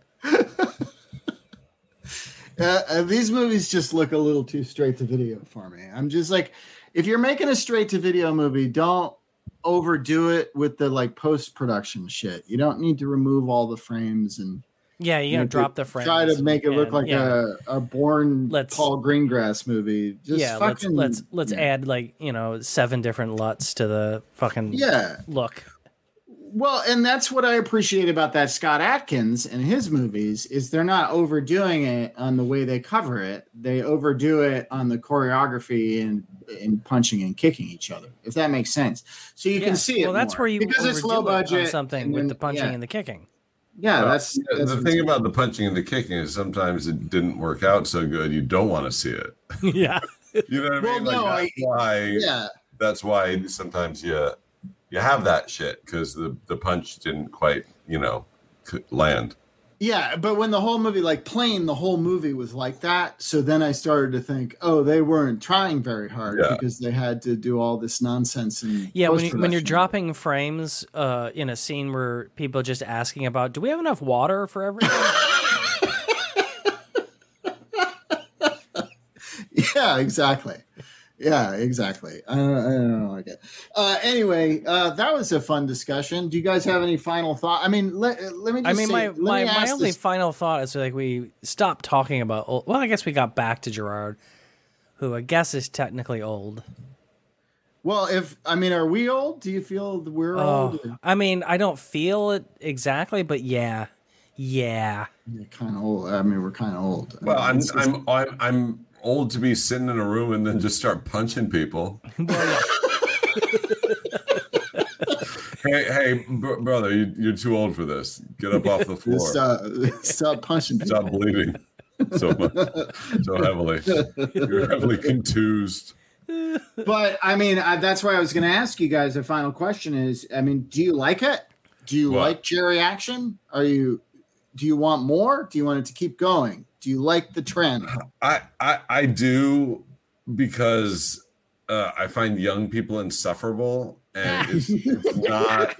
Uh, uh, these movies just look a little too straight to video for me. I'm just like, if you're making a straight to video movie, don't overdo it with the like post production shit. You don't need to remove all the frames and Yeah, you're you gonna know, drop the frames. try to make it look and- like yeah. a, a born Let's- Paul Greengrass movie. Just yeah. Let's fucking, let's let's yeah. add like you know seven different L U Ts to the fucking Yeah. look. Well, and that's what I appreciate about that Scott Adkins and his movies is they're not overdoing it on the way they cover it. They overdo it on the choreography and and punching and kicking each other. If that makes sense. So you Yeah, can see it. Well, that's more. where you because it's low overdo it on budget something and with then- the punching yeah. and the kicking. Yeah, Well, that's, yeah, that's the thing about the punching and the kicking is sometimes it didn't work out so good. You don't want to see it. Yeah. You know what I Well, mean? no, like, that's why. yeah. That's why sometimes you you have that shit because the the punch didn't quite you know c- land. Yeah, but when the whole movie, like Plane, the whole movie was like that. So then I started to think, oh, they weren't trying very hard Yeah. because they had to do all this nonsense. And Yeah, when, you, when you're dropping frames uh, in a scene where people are just asking about, do we have enough water for everything? Yeah, exactly. Yeah, exactly. I don't, I don't like it. Uh, anyway, uh, that was a fun discussion. Do you guys have any final thought? I mean, let, let me just I mean, say, my let my, me my ask only this. final thought is like we stopped talking about old. Well, I guess we got back to Gerard, who I guess is technically old. Well, if I mean, are we old? Do you feel that we're old? Oh, I mean, I don't feel it exactly, but yeah, yeah. Kind of old. I mean, we're kind of old. Well, I I'm mean, it's just- I'm I'm I'm old to be sitting in a room and then just start punching people. Hey, hey, br- brother, you, you're too old for this. Get up off the floor. Just, uh, stop punching people. Stop bleeding so much, so heavily. You're heavily contused. But I mean, I, that's why I was going to ask you guys. The final question is: I mean, do you like it? Do you What? like Jerry Action? Are you? Do you want more? Do you want it to keep going? Do you like the trend? I I, I do because uh, I find young people insufferable, and it's, it's not.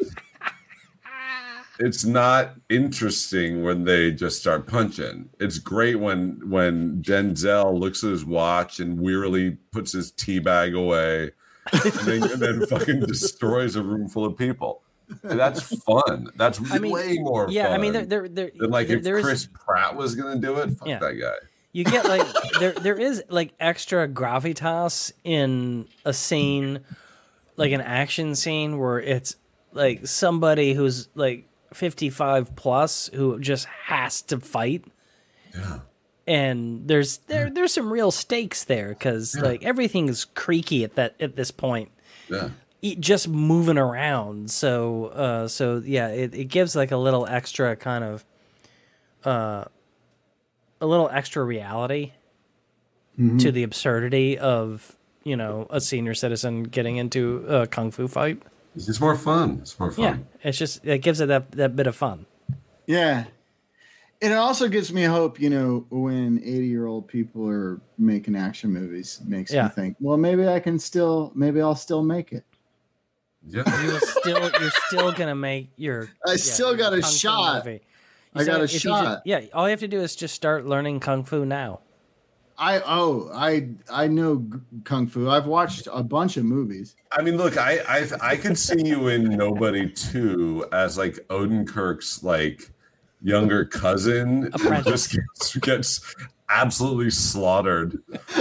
It's not interesting when they just start punching. It's great when when Denzel looks at his watch and wearily puts his tea bag away, and then, and then fucking destroys a room full of people. And that's fun. That's I mean, way more yeah, fun. I mean, there, there, there, than like there, if there is- Chris Pratt was gonna do it. Fuck Yeah. that guy. You get like there there is like extra gravitas in a scene, like an action scene where it's like somebody who's like fifty-five plus who just has to fight. Yeah. And there's there there's some real stakes there because like everything is creaky at that at this point. Yeah. E- Just moving around, so uh, so yeah, it, it gives like a little extra kind of uh, a little extra reality to the absurdity of, you know, a senior citizen getting into a kung fu fight. It's just more fun. It's more fun. Yeah, it's just it gives it that that bit of fun. Yeah. And it also gives me hope, you know, when eighty-year-old people are making action movies. It makes Yeah. me think, well, maybe I can still, maybe I'll still make it. Yeah. You're still you're still gonna make your. I still your got a kung fu shot. movie. I You got said a if you ju- shot. yeah, all you have to do is just start learning kung fu now. I oh I I know g- kung fu. I've watched a bunch of movies. I mean, look, I I I could see you in Nobody two as like Odenkirk's like younger cousin who Apprentice. just gets, gets absolutely slaughtered.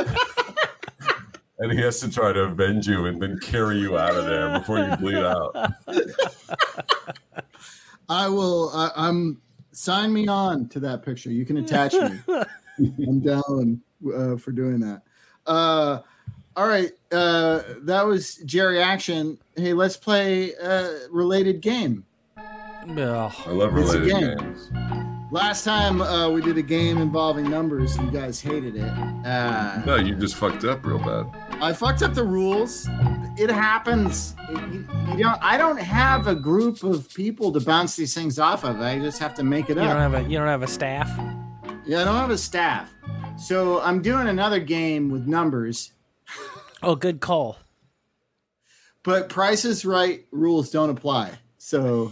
And he has to try to avenge you and then carry you out of there before you bleed out. I will. I, I'm sign me on to that picture. You can attach me. I'm down uh, for doing that. Uh, all right, uh, that was Jerry Action. Hey, let's play a related game. Ugh. I love It's a related game. games. Last time uh, we did a game involving numbers, you guys hated it. Uh, No, you just fucked up real bad. I fucked up the rules. It happens. You, you don't. I don't have a group of people to bounce these things off of. I just have to make it You up. don't have a you don't have a staff. Yeah, I don't have a staff. So I'm doing another game with numbers, Oh, good call. but Price is Right rules don't apply. So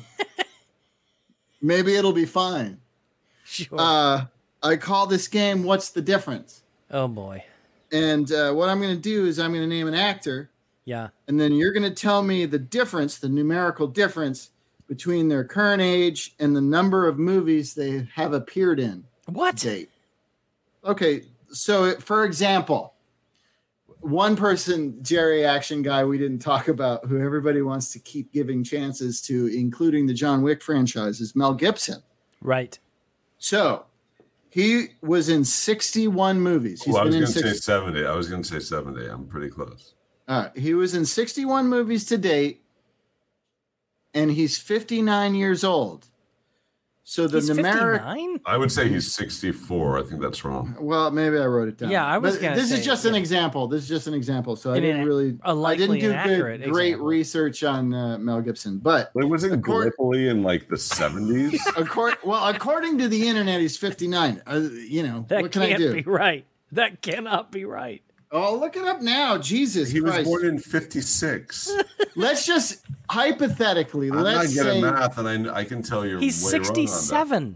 maybe it'll be fine. Sure. Uh, I call this game What's the Difference? oh boy. And uh, what I'm going to do is I'm going to name an actor, Yeah. and then you're going to tell me the difference, the numerical difference between their current age and the number of movies they have appeared in. What? Date. Okay, so for example, one person, Jerry Action guy, we didn't talk about, who everybody wants to keep giving chances to, including the John Wick franchise, is Mel Gibson. Right. So he was in sixty-one movies. He's Well, I was been going in to say six- seventy. I was going to say seventy. I'm pretty close. All right, he was in sixty-one movies to date, and he's fifty-nine years old. So the He's numeric. fifty-nine? I would say he's sixty-four. I think that's wrong. Well, maybe I wrote it down. Yeah, I was But gonna This say, is just an yeah. example. This is just an example. So I An didn't ina- really. a I likely didn't do inaccurate good, great example. research on uh, Mel Gibson, but It wasn't Accord- Gallipoli in like the seventies. accord, well, according to the internet, he's fifty-nine. Uh, you know, That what can I can't do? be right. That cannot be right. Oh, look it up now. Jesus He was Christ. born in fifty-six. Let's just hypothetically. I'm not let's good say at math, and I, I can tell you're He's way wrong on that. sixty-seven.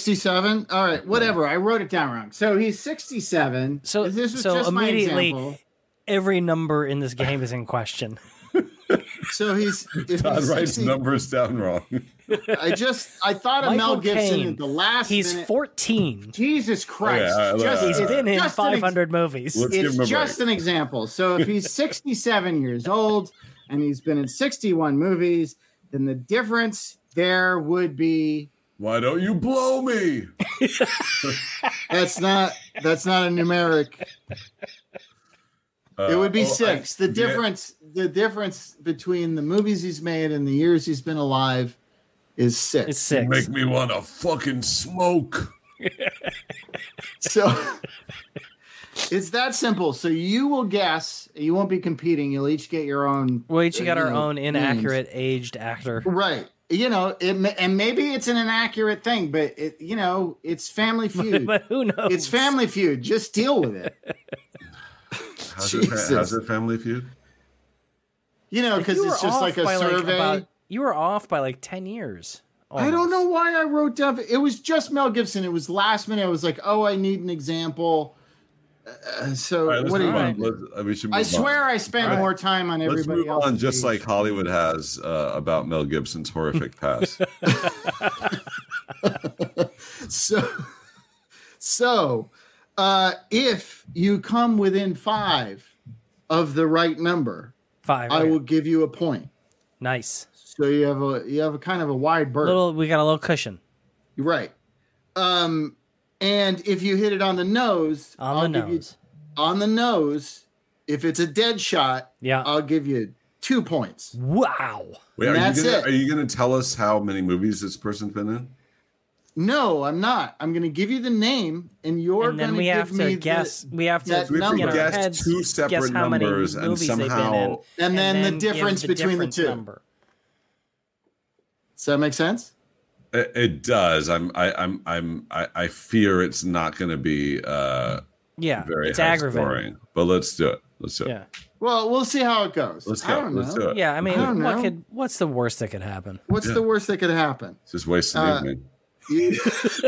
sixty-seven. All right, whatever. I wrote it down wrong. So he's sixty-seven. So this was so just my immediately example. every number in this game is in question. So he's if Todd he's writes sixty numbers down wrong. I just I thought of Michael Mel Gibson Caine, at the last He's minute. fourteen. Jesus Christ. Okay, all right, Just- all He's right, it's been in just an ex- five hundred movies. Let's give It's him a just break. an example. So if he's sixty-seven years old and he's been in sixty-one movies, then the difference there would be Why don't you blow me? that's not that's not a numeric. Uh, It would be oh, six. I- the difference the difference between the movies he's made and the years he's been alive is six. It's six. Make me want to fucking smoke. So it's that simple. So you will guess. You won't be competing. You'll each get your own. We each got you our know, own names. inaccurate aged actor. Right. You know, it, ma- and maybe it's an inaccurate thing, but it, you know, it's Family Feud. But who knows? It's Family Feud. Just deal with it. How's it, Jesus. how's it Family Feud? You know, because You were it's just off like a by, survey. about- you were off by like ten years. I don't know why I wrote down. It was just Mel Gibson. It was last minute. I was like, oh, I need an example. Uh, so All right, let's what do you move want? on. Let's, uh, we should move I on. swear I spent All right. more time on Let's everybody move else. on, just like Hollywood has uh, about Mel Gibson's horrific past. So, so uh, if you come within five of the right number, Five. I okay. will give you a point. Nice. So you have a you have a kind of a wide berth. Little. We got a little cushion You're right. Um, and if you hit it on the nose, on I'll the give you- nose. on the nose, if it's a dead shot, Yeah. I'll give you two points. Wow. Wait, are That's you gonna, it. are you going to tell us how many movies this person's been in? No, I'm not. I'm going to give you the name, and you're And going then to we give have me to the- guess. We have to that We have number. to in our guess heads, two separate guess how many numbers and movies they've been in, somehow. And then the give difference the between the difference two. Number. Does that make sense? It, it does. I'm. I, I'm. I'm. I, I fear it's not going to be uh, Yeah, very it's high aggravating. scoring. But let's do it. Let's do it. Yeah, Well, we'll see how it goes. Let's I go. don't Let's know. do it. yeah. I mean, I don't what know. could? What's the worst that could happen? What's Yeah. the worst that could happen? Just wasting Uh, evening. You-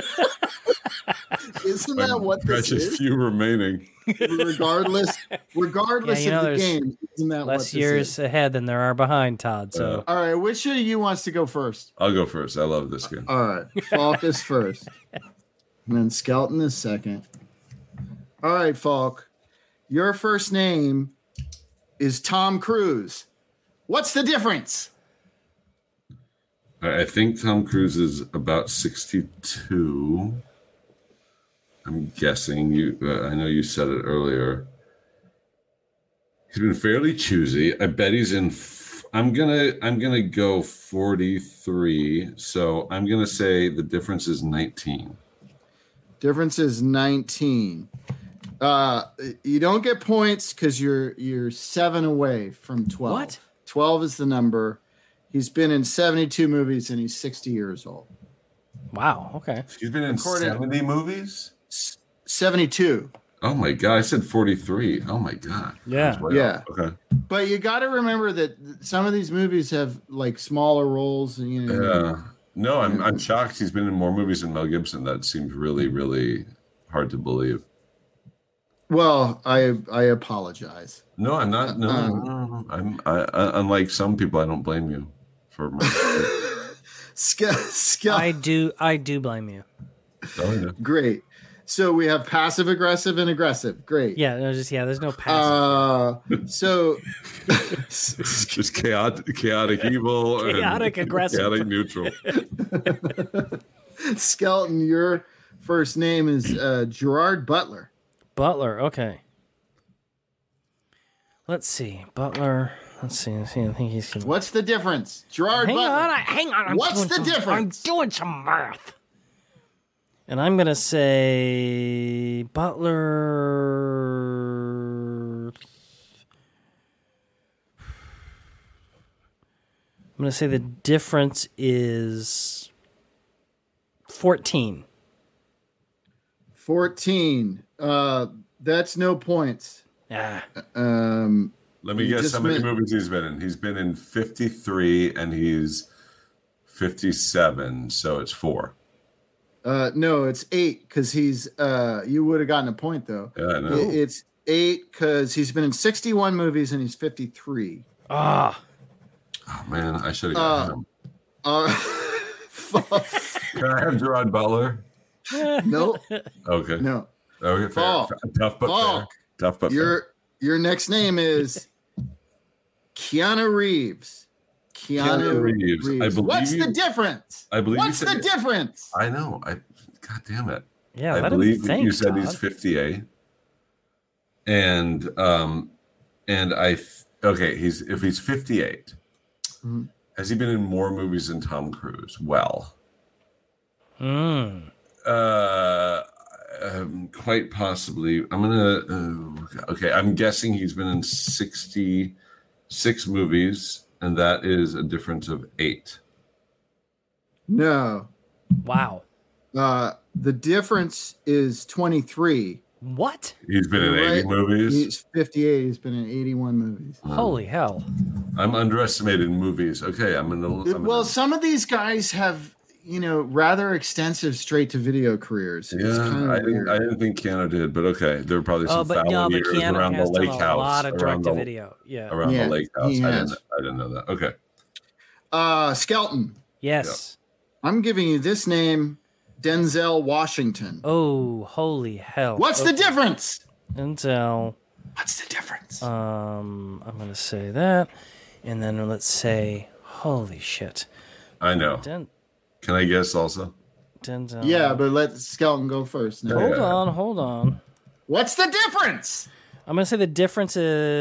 Isn't that what this Precious is? few remaining. Regardless, regardless Yeah, you know, of the there's game, isn't that what Less this years is? ahead than there are behind, Todd. So All right, which of you wants to go first? I'll go first. I love this game. All right, Falk is first, and then Skelton is second. All right, Falk, your first name is Tom Cruise. What's the difference? I I think Tom Cruise is about sixty-two. I'm guessing you. Uh, I know you said it earlier. He's been fairly choosy. I bet he's in. F- I'm gonna. I'm gonna go forty-three. So I'm gonna say the difference is nineteen. Difference is nineteen. Uh, you don't get points because you're you're seven away from twelve. What? twelve is the number. He's been in seventy-two movies and he's sixty years old. wow. Okay. He's been in According- seventy movies. seventy-two. Oh my god! I said forty-three. Oh my god. Yeah. I was way Yeah. off. Okay. But you got to remember that some of these movies have like smaller roles. And, you know, Yeah. No, I'm I'm shocked. He's been in more movies than Mel Gibson. That seems really, really hard to believe. Well, I I apologize. No, I'm not. No, Um, no, I'm. I, I, unlike some people, I don't blame you for my. Ske- Ske- I do. I do blame you. oh, yeah. Great. So we have passive aggressive and aggressive. Great. Yeah. No. Just yeah. There's no passive. Uh, so Just chaotic, chaotic evil, Chaotic and aggressive. chaotic neutral. Skelton, your first name is uh, Gerard Butler. Butler. Okay. Let's see. Butler. Let's see. Let's see. I think he's. What's the difference? Gerard Hang Butler. on. I, hang on. I'm What's doing the some- difference? I'm doing some math. And I'm gonna say Butler. I'm gonna say the difference is fourteen. fourteen. Uh, that's no points. Ah, Um, Let me You guess just how many meant- movies he's been in. He's been in fifty-three, and he's fifty-seven, so it's four. uh, no, it's eight because he's. Uh, you would have gotten a point though. Yeah, I know. It- It's eight because he's been in sixty-one movies and he's fifty-three. Ah, Oh man, I should have got Uh, him. Uh, fuck. Can I have Gerard Butler? no, Okay. no. Okay, fair. Falk. Tough but fair. Falk. Tough but fair. Your your next name is Keanu Reeves. Keanu, Keanu Reeves. Reeves. I believe What's you- the difference? I believe you What's said the it- difference? I know. I God damn it. yeah. I let him believe that think, you said Todd. he's fifty-eight. And um and I th- okay, he's if he's fifty-eight. Mhm. Has he been in more movies than Tom Cruise? Well, Hmm. uh um, quite possibly. I'm gonna uh, okay, I'm guessing he's been in sixty-six movies, and that is a difference of eight. No. Wow. Uh, the difference is twenty-three. What? He's been in You're eighty right. movies. He's fifty-eight. He's been in eighty-one movies. Holy hell. I'm underestimated in movies. Okay, I'm in the. I'm Well, in the, some of these guys have, you know, rather extensive straight-to-video careers. It's yeah, kind of I didn't. weird. I didn't think Keanu did, but okay, there were probably some Oh, but foul no, but years Keanu around the has done lake a house. lot of around direct the, to video. Yeah. around Yeah, the lake house. he I has. didn't. I didn't know that. Okay, Uh, Skelton. Yes. I'm giving you this name, Denzel Washington. Oh, holy hell. What's the difference? Denzel. What's the difference? Um, I'm gonna say that, and then let's say, holy shit, I know. Den- Can I guess also? Denzel. yeah, but let Skelton go first. now. Hold Yeah. on, hold on. What's the difference? I'm gonna say the difference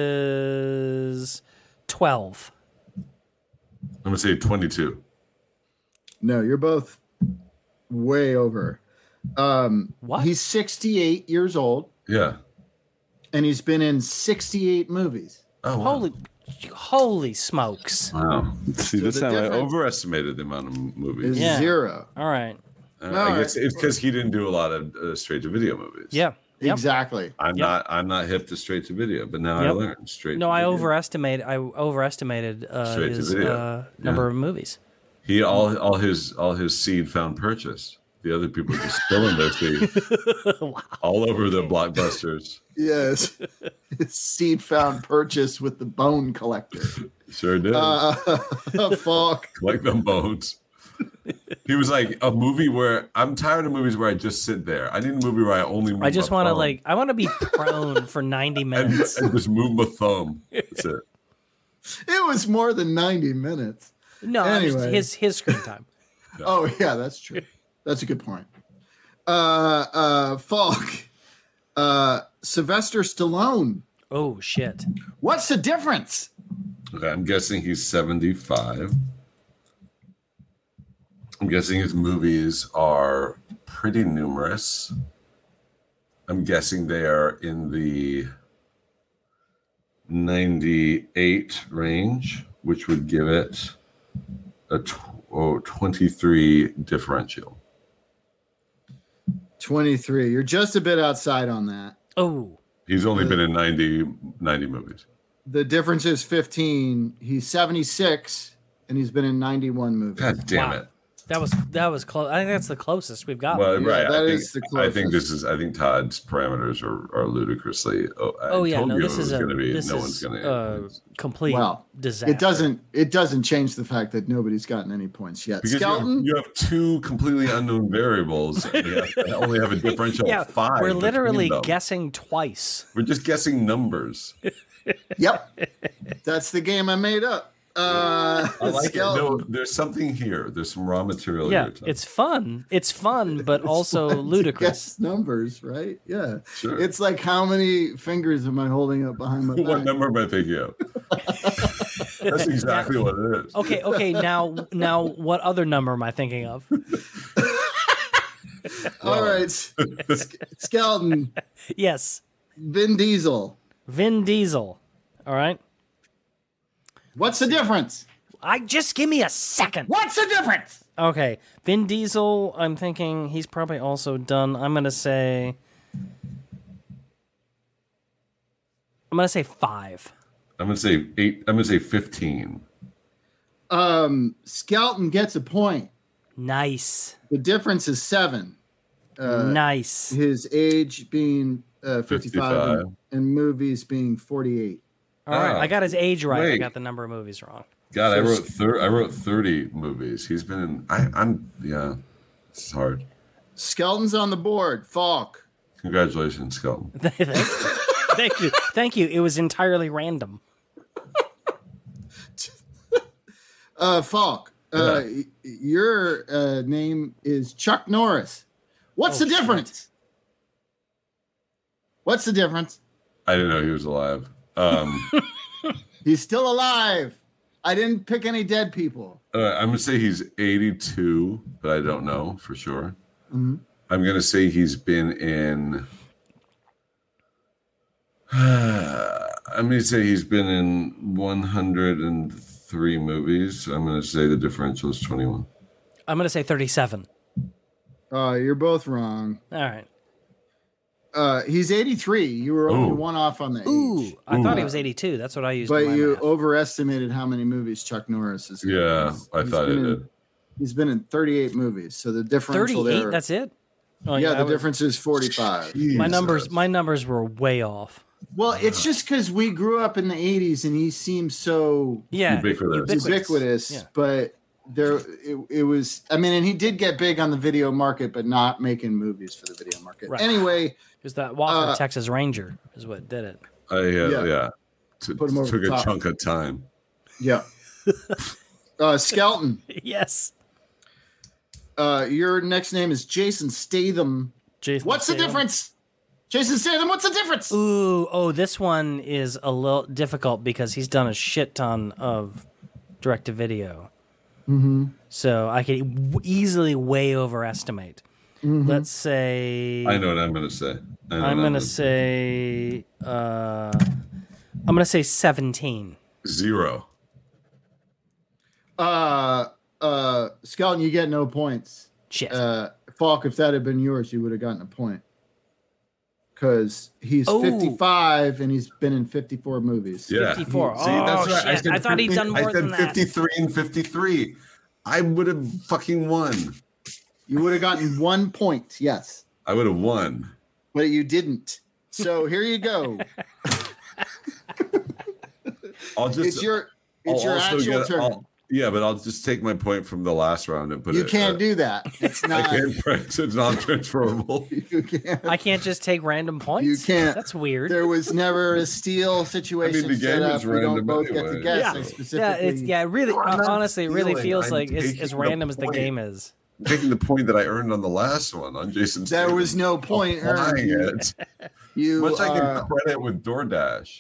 is twelve. I'm gonna say twenty-two. No, you're both way over. Um, What? He's sixty-eight years old, Yeah. and he's been in sixty-eight movies. Oh, wow. Holy, holy smokes! Wow. See, So this the time I difference overestimated the amount of movies. Is Yeah. zero. All right. Uh, No, I guess I- it's because he didn't do a lot of uh, straight to video movies. Yeah. Yep. Exactly. I'm Yep. not. I'm not hip to straight to video, but now Yep. I learned straight. No, to I video. overestimated. I overestimated uh, Straight to his video. uh, number Yeah. of movies. He all all his all his seed found purchase. The other people are just spilling their seed all over the blockbusters. Yes. His seed found purchase with the bone collector. Sure did. Uh, fuck. Like them bones. He was like a movie where I'm tired of movies where I just sit there. I need a movie where I only move I just my want to thumb like. I want to be prone for ninety and, minutes. and just move my thumb. That's it. It was more than ninety minutes. No, I'm just- Anyway. his his screen time. Oh, yeah, that's true. That's a good point. Uh, uh, Falk. Uh, Sylvester Stallone. Oh shit! What's the difference? Okay, I'm guessing he's seventy-five. I'm guessing his movies are pretty numerous. I'm guessing they are in the ninety-eight range, which would give it a tw- oh, twenty-three differential. twenty-three. You're just a bit outside on that. Oh, He's only been in ninety, ninety movies. The difference is fifteen. He's seventy-six, and he's been in ninety-one movies. God damn Wow. it. that was that was close. I think that's the closest we've got. Well, Yeah, right. that I think, is the I think closest. this is. I think Todd's parameters are, are ludicrously. Oh, I oh yeah, told no, you this it was is a going to be. this No is one's going a complete Well, disaster. It doesn't. It doesn't change the fact that nobody's gotten any points yet. because you Skelton. have, you have two completely unknown variables, and you have to only have a differential Yeah, of five. we're between literally them. guessing twice. We're just guessing numbers. Yep, that's the game I made up. Uh, I like it. Skelton. No, there's something here. There's some raw material Yeah, here. Tom. it's fun. It's fun, but also Fun to ludicrous. guess numbers, right? Yeah. Sure. It's like how many fingers am I holding up behind my What back? number am I thinking of? That's exactly what it is. Okay, okay. Now, now, what other number am I thinking of? All right, Sk- Skelton, Yes, Vin Diesel. Vin Diesel. All right. What's the difference? I just give me a second. What's the difference? Okay, Vin Diesel. I'm thinking he's probably also done. I'm gonna say. I'm gonna say five. I'm gonna say eight. I'm gonna say fifteen. Um, Skelton gets a point. Nice, The difference is seven. Uh, nice. His age being uh, fifty-five, and, and movies being forty-eight. All right, Ah, I got his age right. I wait. got the number of movies wrong. God, I So- wrote thir- I wrote thirty movies. He's been in. I, I'm yeah. It's hard. Skelton's on the board. Falk. Congratulations, Skelton. Thank you. Thank you. Thank you. It was entirely random. Uh, Falk. Uh, y- your uh, name is Chuck Norris. What's Oh, the difference? What's the difference? I didn't know he was alive. Um, He's still alive. I didn't pick any dead people. uh, I'm gonna say he's eighty-two, but I don't know for sure. Mhm. I'm gonna say he's been in. I'm gonna say he's been in one hundred three movies. I'm gonna say the differential is twenty-one. I'm going to say thirty-seven. Uh, you're both wrong. All right. Uh, he's eighty-three. You were only Ooh. one off on the Ooh, age. I thought he Ooh. was eighty-two. That's what I used. But in my you math. overestimated how many movies Chuck Norris is in. Yeah, He's- I he's thought been it in- did. He's been in thirty-eight movies. So the differential thirty-eight. there. That's it. Oh, yeah, the I was- difference is forty-five. My numbers. Jesus. My numbers were way off. Well, it's just because we grew up in the eighties and he seems so Yeah. Ubiquitous. ubiquitous, Yeah. but there it, it was I mean, and he did get big on the video market, but not making movies for the video market. Right. Anyway, Because that Walker Uh, Texas Ranger is what did it. I uh, Yeah. yeah. T- Put him over took the a top. chunk of time. yeah. uh Skelton, Yes. uh your next name is Jason Statham. Jason What's the Statham. difference? Jason Statham, what's the difference? Ooh, oh, this one is a little difficult because he's done a shit ton of direct to video. Mm-hmm. So I could w- easily way overestimate. Mm-hmm. Let's say I know what I'm gonna say. I know I'm what gonna say uh, I'm gonna say seventeen. zero. Uh uh Skelton, you get no points. Shit. Uh Falk, if that had been yours, you would have gotten a point. Because he's Oh. fifty-five and he's been in fifty-four movies. Yeah. fifty-four. See, that's Oh, right. I, shit. said I thought he'd done more I said than that. fifty-three and fifty-three. I would have fucking won. You would have gotten one point, yes. I would have won. But you didn't. So here you go. I'll just. It's your it's I'll your also actual get- turn. I'll- yeah, but I'll just take my point from the last round and put You it. can't uh, do that. It's I not can't. It's non-transferable. you can't. I can't just take random points. You can't. That's weird. There was never a steal situation I mean, the set game up. is We don't random both get to anyway. guess. yeah, I yeah, specifically it's yeah. It really, I'm not honestly, it really stealing. feels I'm like as, taking as the random as the point. game is. Taking the point that I earned on the last one on Jason. There Statham. was no point Applying earned. it. You Much I uh, can credit with DoorDash.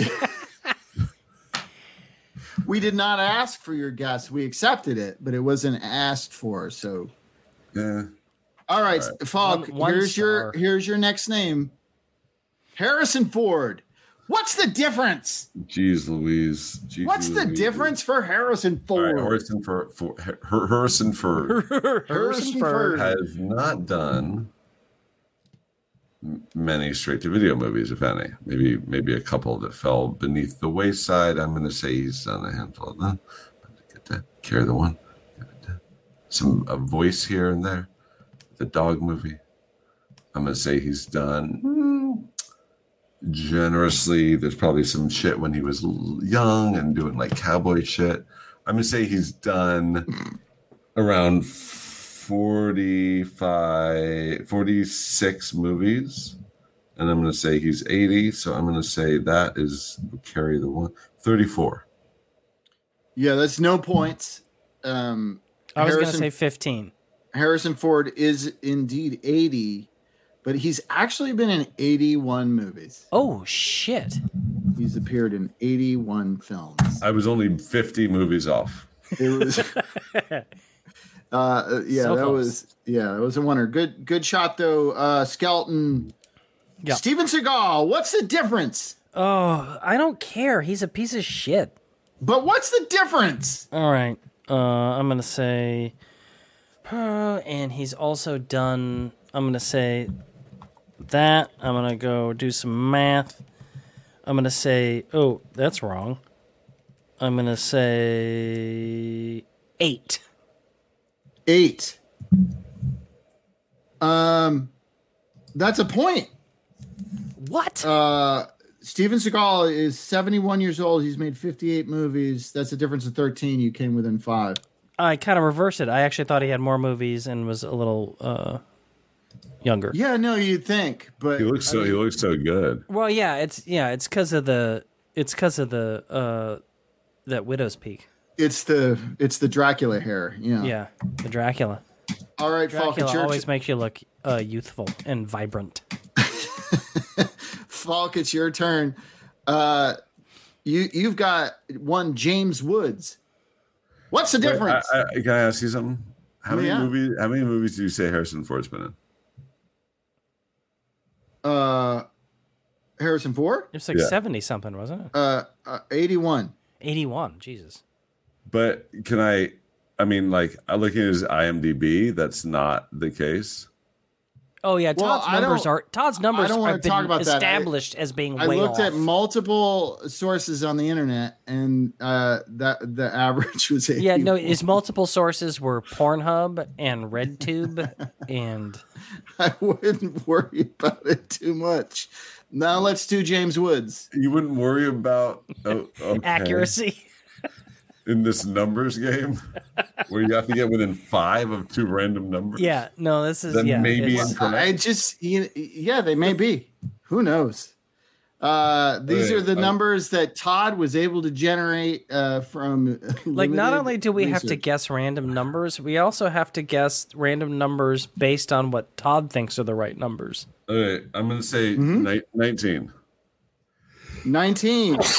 we did not ask for your guess. We accepted it, but it wasn't asked for. So Yeah. all right, All right. Falk, One- one here's your star. here's your next name. Harrison Ford. What's the difference? Jeez Louise. Jeez What's the Louise. difference for Harrison All Ford? right, Harrison for, for Har- Harrison Ford Harrison Ford. has not done m- many straight-to-video movies, if any. Maybe maybe a couple that fell beneath the wayside. I'm going to say he's done a handful of them. But get that, carry the one. Some a voice here and there. The dog movie. I'm going to say he's done hmm, generously. There's probably some shit when he was l- young and doing like cowboy shit. I'm going to say he's done around forty-five, forty-six movies. And I'm going to say he's eighty. So I'm going to say that is carry the one. thirty-four. Yeah, that's no points. Um, I was going to Harrison- say fifteen. Harrison Ford is indeed eighty, but he's actually been in eighty-one movies. Oh shit! He's appeared in eighty-one films. I was only fifty movies off. It was, uh, yeah, So that close. was, yeah, that was a wonder. Good, good shot though. Uh, Skelton, Yeah. Steven Seagal. What's the difference? Oh, I don't care. He's a piece of shit. But what's the difference? All right. Uh, I'm gonna say, uh, and he's also done. I'm gonna say that. I'm gonna go do some math. I'm gonna say, oh, that's wrong. I'm gonna say eight. Eight. Um, that's a point. What? Uh, Steven Seagal is seventy-one years old. He's made fifty-eight movies. That's a difference of thirteen. You came within five. I kind of reversed it. I actually thought he had more movies and was a little uh, younger. Yeah, no, you'd think, but He looks so. I He mean, looks so good. Well, yeah, it's yeah, it's because of the it's because of the uh, that Widow's Peak. it's the it's the Dracula hair. Yeah. Yeah, the Dracula. All right, Falk, Dracula it's your always t- makes you look uh, youthful and vibrant. Falk, it's your turn. Uh, you you've got one James Woods. What's the difference? I, I, can I ask you something? How many Yeah. movies? How many movies do you say Harrison Ford's been in? uh, Harrison Ford. It's like Yeah. seventy something, wasn't it? Uh, uh eighty-one. Eighty-one. Jesus. But can I? I mean, like, I looking at his IMDb, that's not the case. Oh yeah, Well, Todd's I numbers don't- are Todd's numbers don't wanna have been talk about that. I- established as being I way looked off. at multiple sources on the internet, and uh, that the average was eighty. Yeah, no, his multiple sources were Pornhub and RedTube and I wouldn't worry about it too much. Now let's do James Woods. You wouldn't worry about oh, okay. accuracy. in this numbers game where you have to get within five of two random numbers. Yeah, no, this is Then yeah. maybe it's- in- Correct. I just, you- yeah, they may be. Who knows? Uh, these Okay, are the um, numbers that Todd was able to generate uh, from. like not limited only do we have to research. guess random numbers, we also have to guess random numbers based on what Todd thinks are the right numbers. Okay, I'm going to say Mm-hmm. ni- nineteen. nineteen.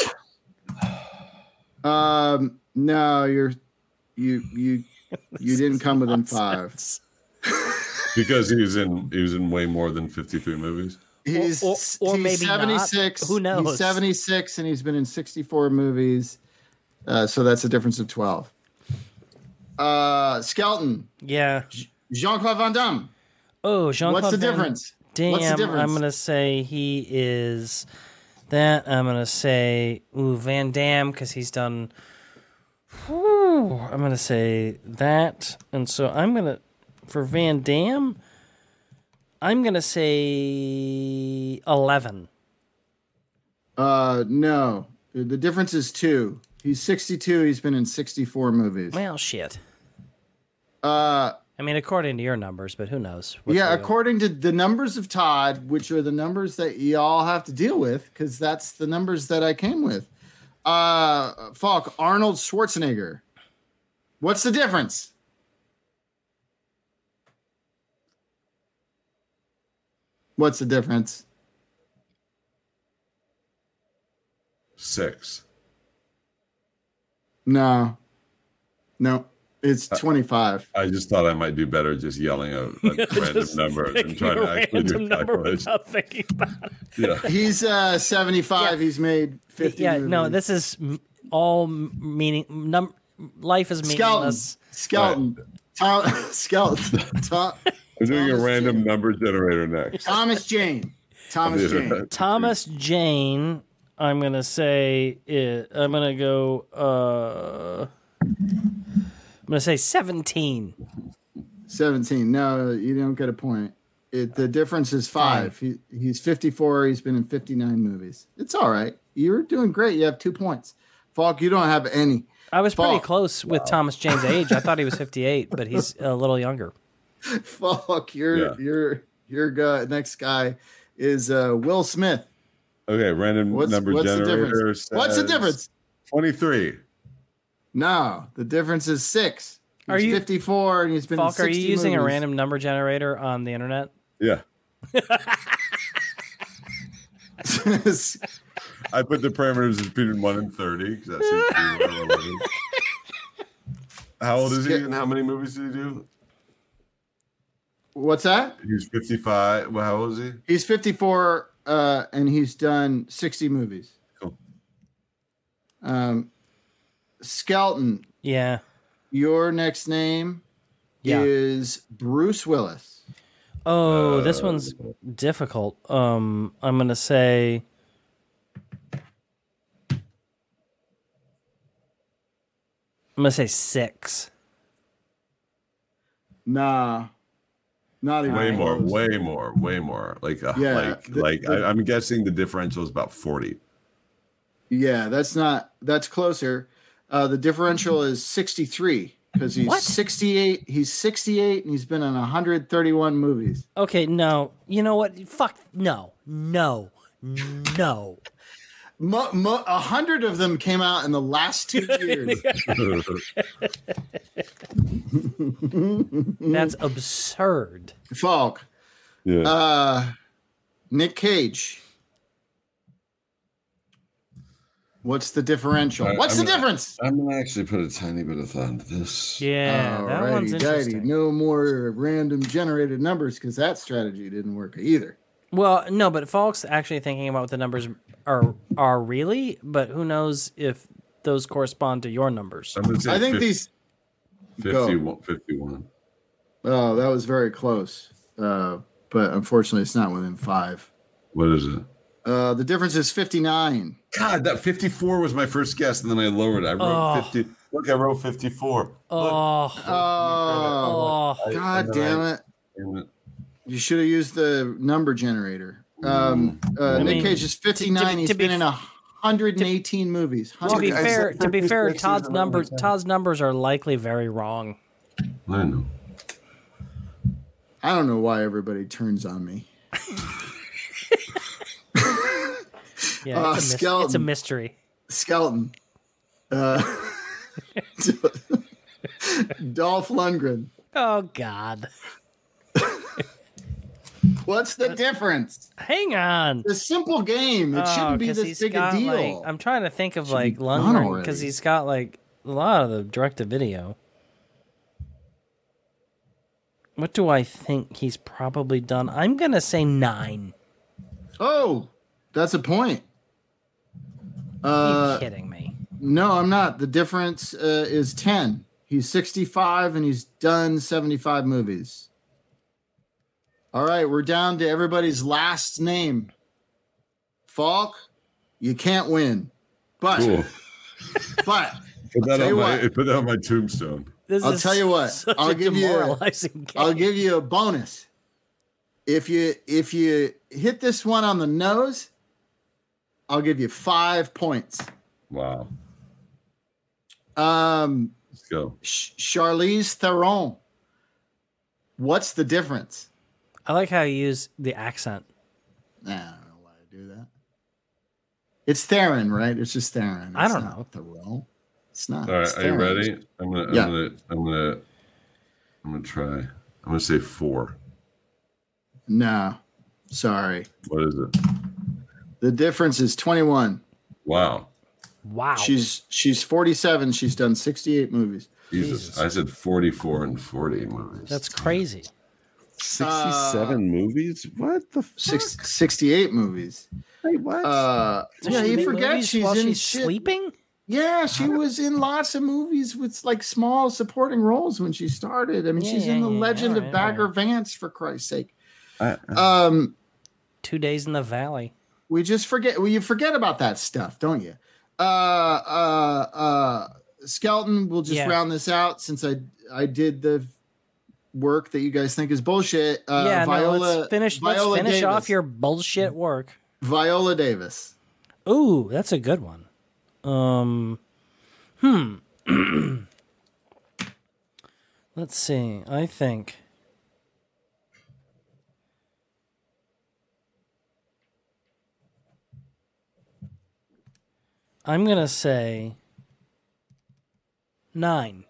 um, no, you're you you you didn't come within five. Because he was in he was in way more than fifty-three movies. He's, or- or he's maybe not. seventy-six. Who knows? He's seventy-six, and he's been in sixty-four movies. Uh, so that's a difference of twelve. Uh, Skelton, Yeah. Jean-Claude Van Damme. Oh, Jean Claude. What's the difference? Damn, What's the difference? I'm gonna say he is that. I'm gonna say ooh Van Damme because he's done. Whew, I'm gonna say that, and so I'm gonna for Van Damme. I'm gonna say eleven. Uh, no, the difference is two. He's sixty-two. He's been in sixty-four movies. Well, shit. Uh, I mean, according to your numbers, but who knows? What's yeah, real? according to the numbers of Todd, which are the numbers that y'all have to deal with, because that's the numbers that I came with. Uh, Falk, Arnold Schwarzenegger. What's the difference? What's the difference? Six. No, no, it's twenty-five. I just thought I might do better just yelling a, a random Just number than picking trying a to actually do random number calculations. without thinking about it. Yeah. He's uh, seventy-five. Yeah. He's made fifty. Yeah, movies. no, this is m- all m- meaning. Num- life is Skeleton. meaningless. Skeleton. Tom, Skeleton. Tom, I'm doing a Thomas random Jane. number generator next. Thomas Jane. Thomas The Jane. internet. Thomas Jane. I'm gonna say it. I'm gonna go. Uh, I'm gonna say seventeen. seventeen. No, you don't get a point. It, the difference is five. He, he's fifty-four. He's been in fifty-nine movies. It's all right. You're doing great. You have two points. Falk, you don't have any. I was pretty Falk. close with Thomas Jane's age. I thought he was fifty-eight, but he's a little younger. Falk, your Yeah. your your guy, next guy is uh, Will Smith. Okay, random What's, number what's the generator. difference? What's the says difference? twenty-three. No, the difference is six. He's Are you- fifty-four and he's been Falk, in are you sixty using a movies. random number generator on the internet? Yeah. I put the parameters between one and thirty because that seems to be what we're living. How old is he and how many movies did he do? What's that? He's fifty-five. Well, how old is he? He's fifty-four uh, and he's done sixty movies. Cool. Um, Skelton, Yeah. your next name Yeah. is Bruce Willis. Oh, this one's difficult. Um, I'm gonna say. I'm gonna say six. Nah. Not even way more, close. way more, way more. Like, uh, Yeah, like, the- like the- I, I'm guessing the differential is about forty. Yeah, that's not. That's closer. Uh, the differential is sixty-three because he's What? sixty-eight. He's sixty-eight, and he's been in one hundred thirty-one movies. Okay, no. You know what? Fuck. No. No. No. Mo- mo- a hundred of them came out in the last two years. That's absurd. Falk, Yeah. uh, Nick Cage. What's the differential? I- What's I'm the gonna- difference? I'm gonna actually put a tiny bit of thought into this. Yeah, that one's Alrighty, interesting. dighty. No more random generated numbers because that strategy didn't work either. Well, no, but Falk's actually thinking about what the numbers are are really, but who knows if those correspond to your numbers. I'm gonna say I think fifty, these. fifty-one, fifty-one. Oh, that was very close. Uh, but unfortunately, it's not within five. What is it? Uh, the difference is fifty-nine. God, that fifty-four was my first guess, and then I lowered it. I wrote Oh. fifty. Look, I wrote fifty-four. Look. Oh, Oh, oh, I- God and then damn I- it. Damn it. You should have used the number generator. Um, uh, I Nick mean, Cage is fifty-nine. to He's be been in one hundred eighteen movies. to be I fair, said to be fair, fifty-six Todd's is the numbers, number. Todd's numbers are likely very wrong. I know. I don't know why everybody turns on me. Yeah, Uh, it's, a mis- it's a skeleton. mystery. Skeleton. Uh, Dolph Lundgren. Oh God, What's the difference? hang on. It's a simple game. It Oh, shouldn't be 'cause this he's big a got, deal. like- I'm trying to think of Should like be done Lundgren already. because he's got like a lot of the direct to video. What do I think he's probably done? I'm gonna say nine. Oh, that's a point. Are Uh, you kidding me? no, I'm not. The difference uh, is ten. He's sixty-five and he's done seventy-five movies. All right, we're down to everybody's last name. Falk, you can't win. But, Cool. but Put that tell on you my what. put that on my tombstone. This I'll is tell you what, such I'll a give you a- demoralizing game. I'll give you a bonus. If you if you hit this one on the nose, I'll give you five points. Wow. Um, Let's go. Ch- Charlize Theron. What's the difference? I like how you use the accent. Nah, I don't know why I do that. It's Theron, right? It's just Theron. I It's don't not know. Theron. It's not. All right, It's are you Theron. ready? I'm gonna, I'm Yeah. gonna, I'm gonna, I'm gonna try. I'm gonna say four. No, sorry. What is it? The difference is twenty-one. Wow. Wow. She's she's forty-seven. She's done sixty-eight movies. Jesus. Jesus. I said forty-four and forty movies. That's crazy. sixty-seven movies? What the fuck? Six, sixty-eight movies. Wait, what? Uh, Does yeah, she you make forget movies she's while in she's shit. sleeping. Yeah, she was in lots of movies with like small supporting roles when she started. I mean, Yeah, she's yeah, in The yeah, Legend alright, of Bagger alright. Vance, for Christ's sake. I, I, Um, Two Days in the Valley. we just forget. Well, you forget about that stuff, don't you? Uh, uh, uh, Skeleton. We'll just Yeah. round this out since I I did the work that you guys think is bullshit. Uh, yeah, Viola, no, let's finish. Viola let's finish Davis. off your bullshit work. Viola Davis. Ooh, that's a good one. Um, hmm. Let's see. I think. I'm gonna say nine.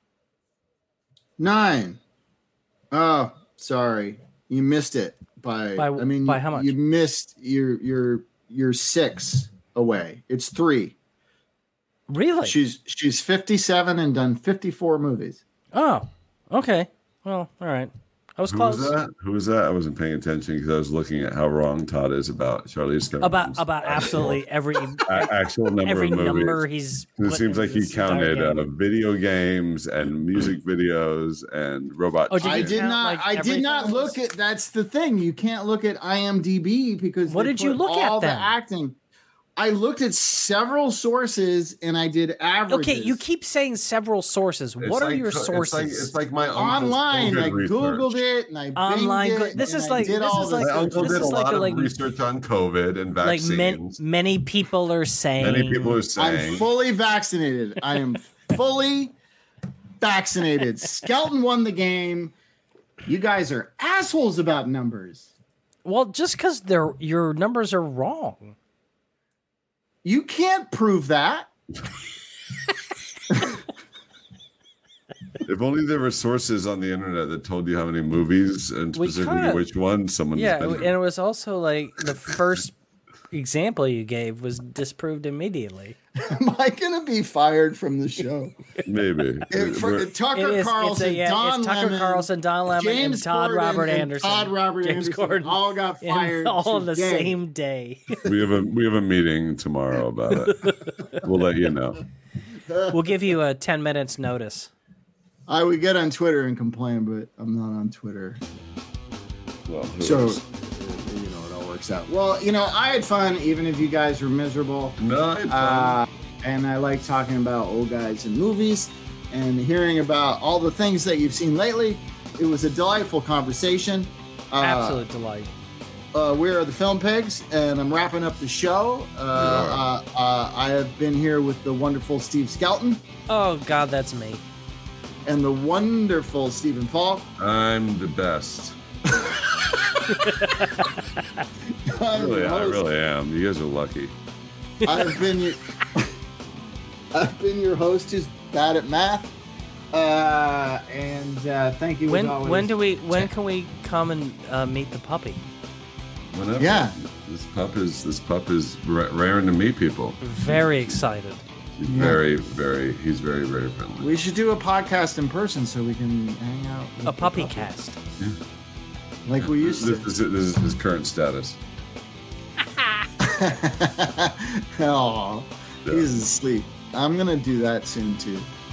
Nine. Oh, sorry, you missed it by. By- I mean, by you- how much? You missed your your your six away. It's three. Really? She's she's fifty-seven and done fifty-four movies. Oh, okay. Well, all right. I was who close. was that? Who was that? I wasn't paying attention because I was looking at how wrong Todd is about Charlize Theron's About about absolutely every a- actual number every of movies. number he's. It put seems into like he this entire counted game. uh, video games and music videos and robot. Oh, did I you did count, not. like, I did everything not that look was- at. That's the thing. You can't look at IMDb because What they did you put look at all the then? acting. I looked at several sources and I did averages. Okay, you keep saying several sources. It's What are like- your it's sources? Like, it's like my uncle's online. COVID I research. googled it and I binged Online it. go- this and is I like- did this all is this. like- My uncle this did a is like lot a, of like- research on COVID and like vaccines. many, many people are saying. Many people are saying. I'm fully vaccinated. I am fully vaccinated. Skelton won the game. You guys are assholes about numbers. Well, just because they're your numbers are wrong. You can't prove that. If only there were sources on the internet that told you how many movies and We specifically kinda- which one someone's Yeah, been and in. it was also like the first example you gave was disproved immediately. Am I going to be fired from the show? Maybe. If, for, We're- Tucker It is, Carlson, it's, a, yeah, Don it's Tucker Lemon, Carlson, Don Lemon, James and Todd Corden, Robert and Anderson. Todd Robert James Anderson Corden all got and fired all on the today. same day. we have a we have a meeting tomorrow about it. We'll let you know. We'll give you a ten minutes notice. I would get on Twitter and complain, but I'm not on Twitter. Well, who So, knows? you know, it all works out. Well, you know, I had fun, even if you guys were miserable. no, it's fun. Uh, and I like talking about old guys and movies and hearing about all the things that you've seen lately. It was a delightful conversation. Uh, Absolute delight. Uh, we are the Film Pigs, and I'm wrapping up the show. Uh, uh, uh, I have been here with the wonderful Steve Skelton Oh God, that's me. and the wonderful Stephen Falk. I'm the best. I'm Really, your I host. really am. You guys are lucky. I've been your, I've been your host who's bad at math. Uh, and uh, thank you. When as always. when do we when can we come and uh, meet the puppy? Whenever. Yeah. This pup is this pup is ra- raring to meet people. Very excited. He's Yeah. very, very. He's very, very friendly. We should do a podcast in person so we can hang out. with A the puppy cast. like we used to. This, this, this is his current status. Oh, he's asleep. I'm gonna do that soon too.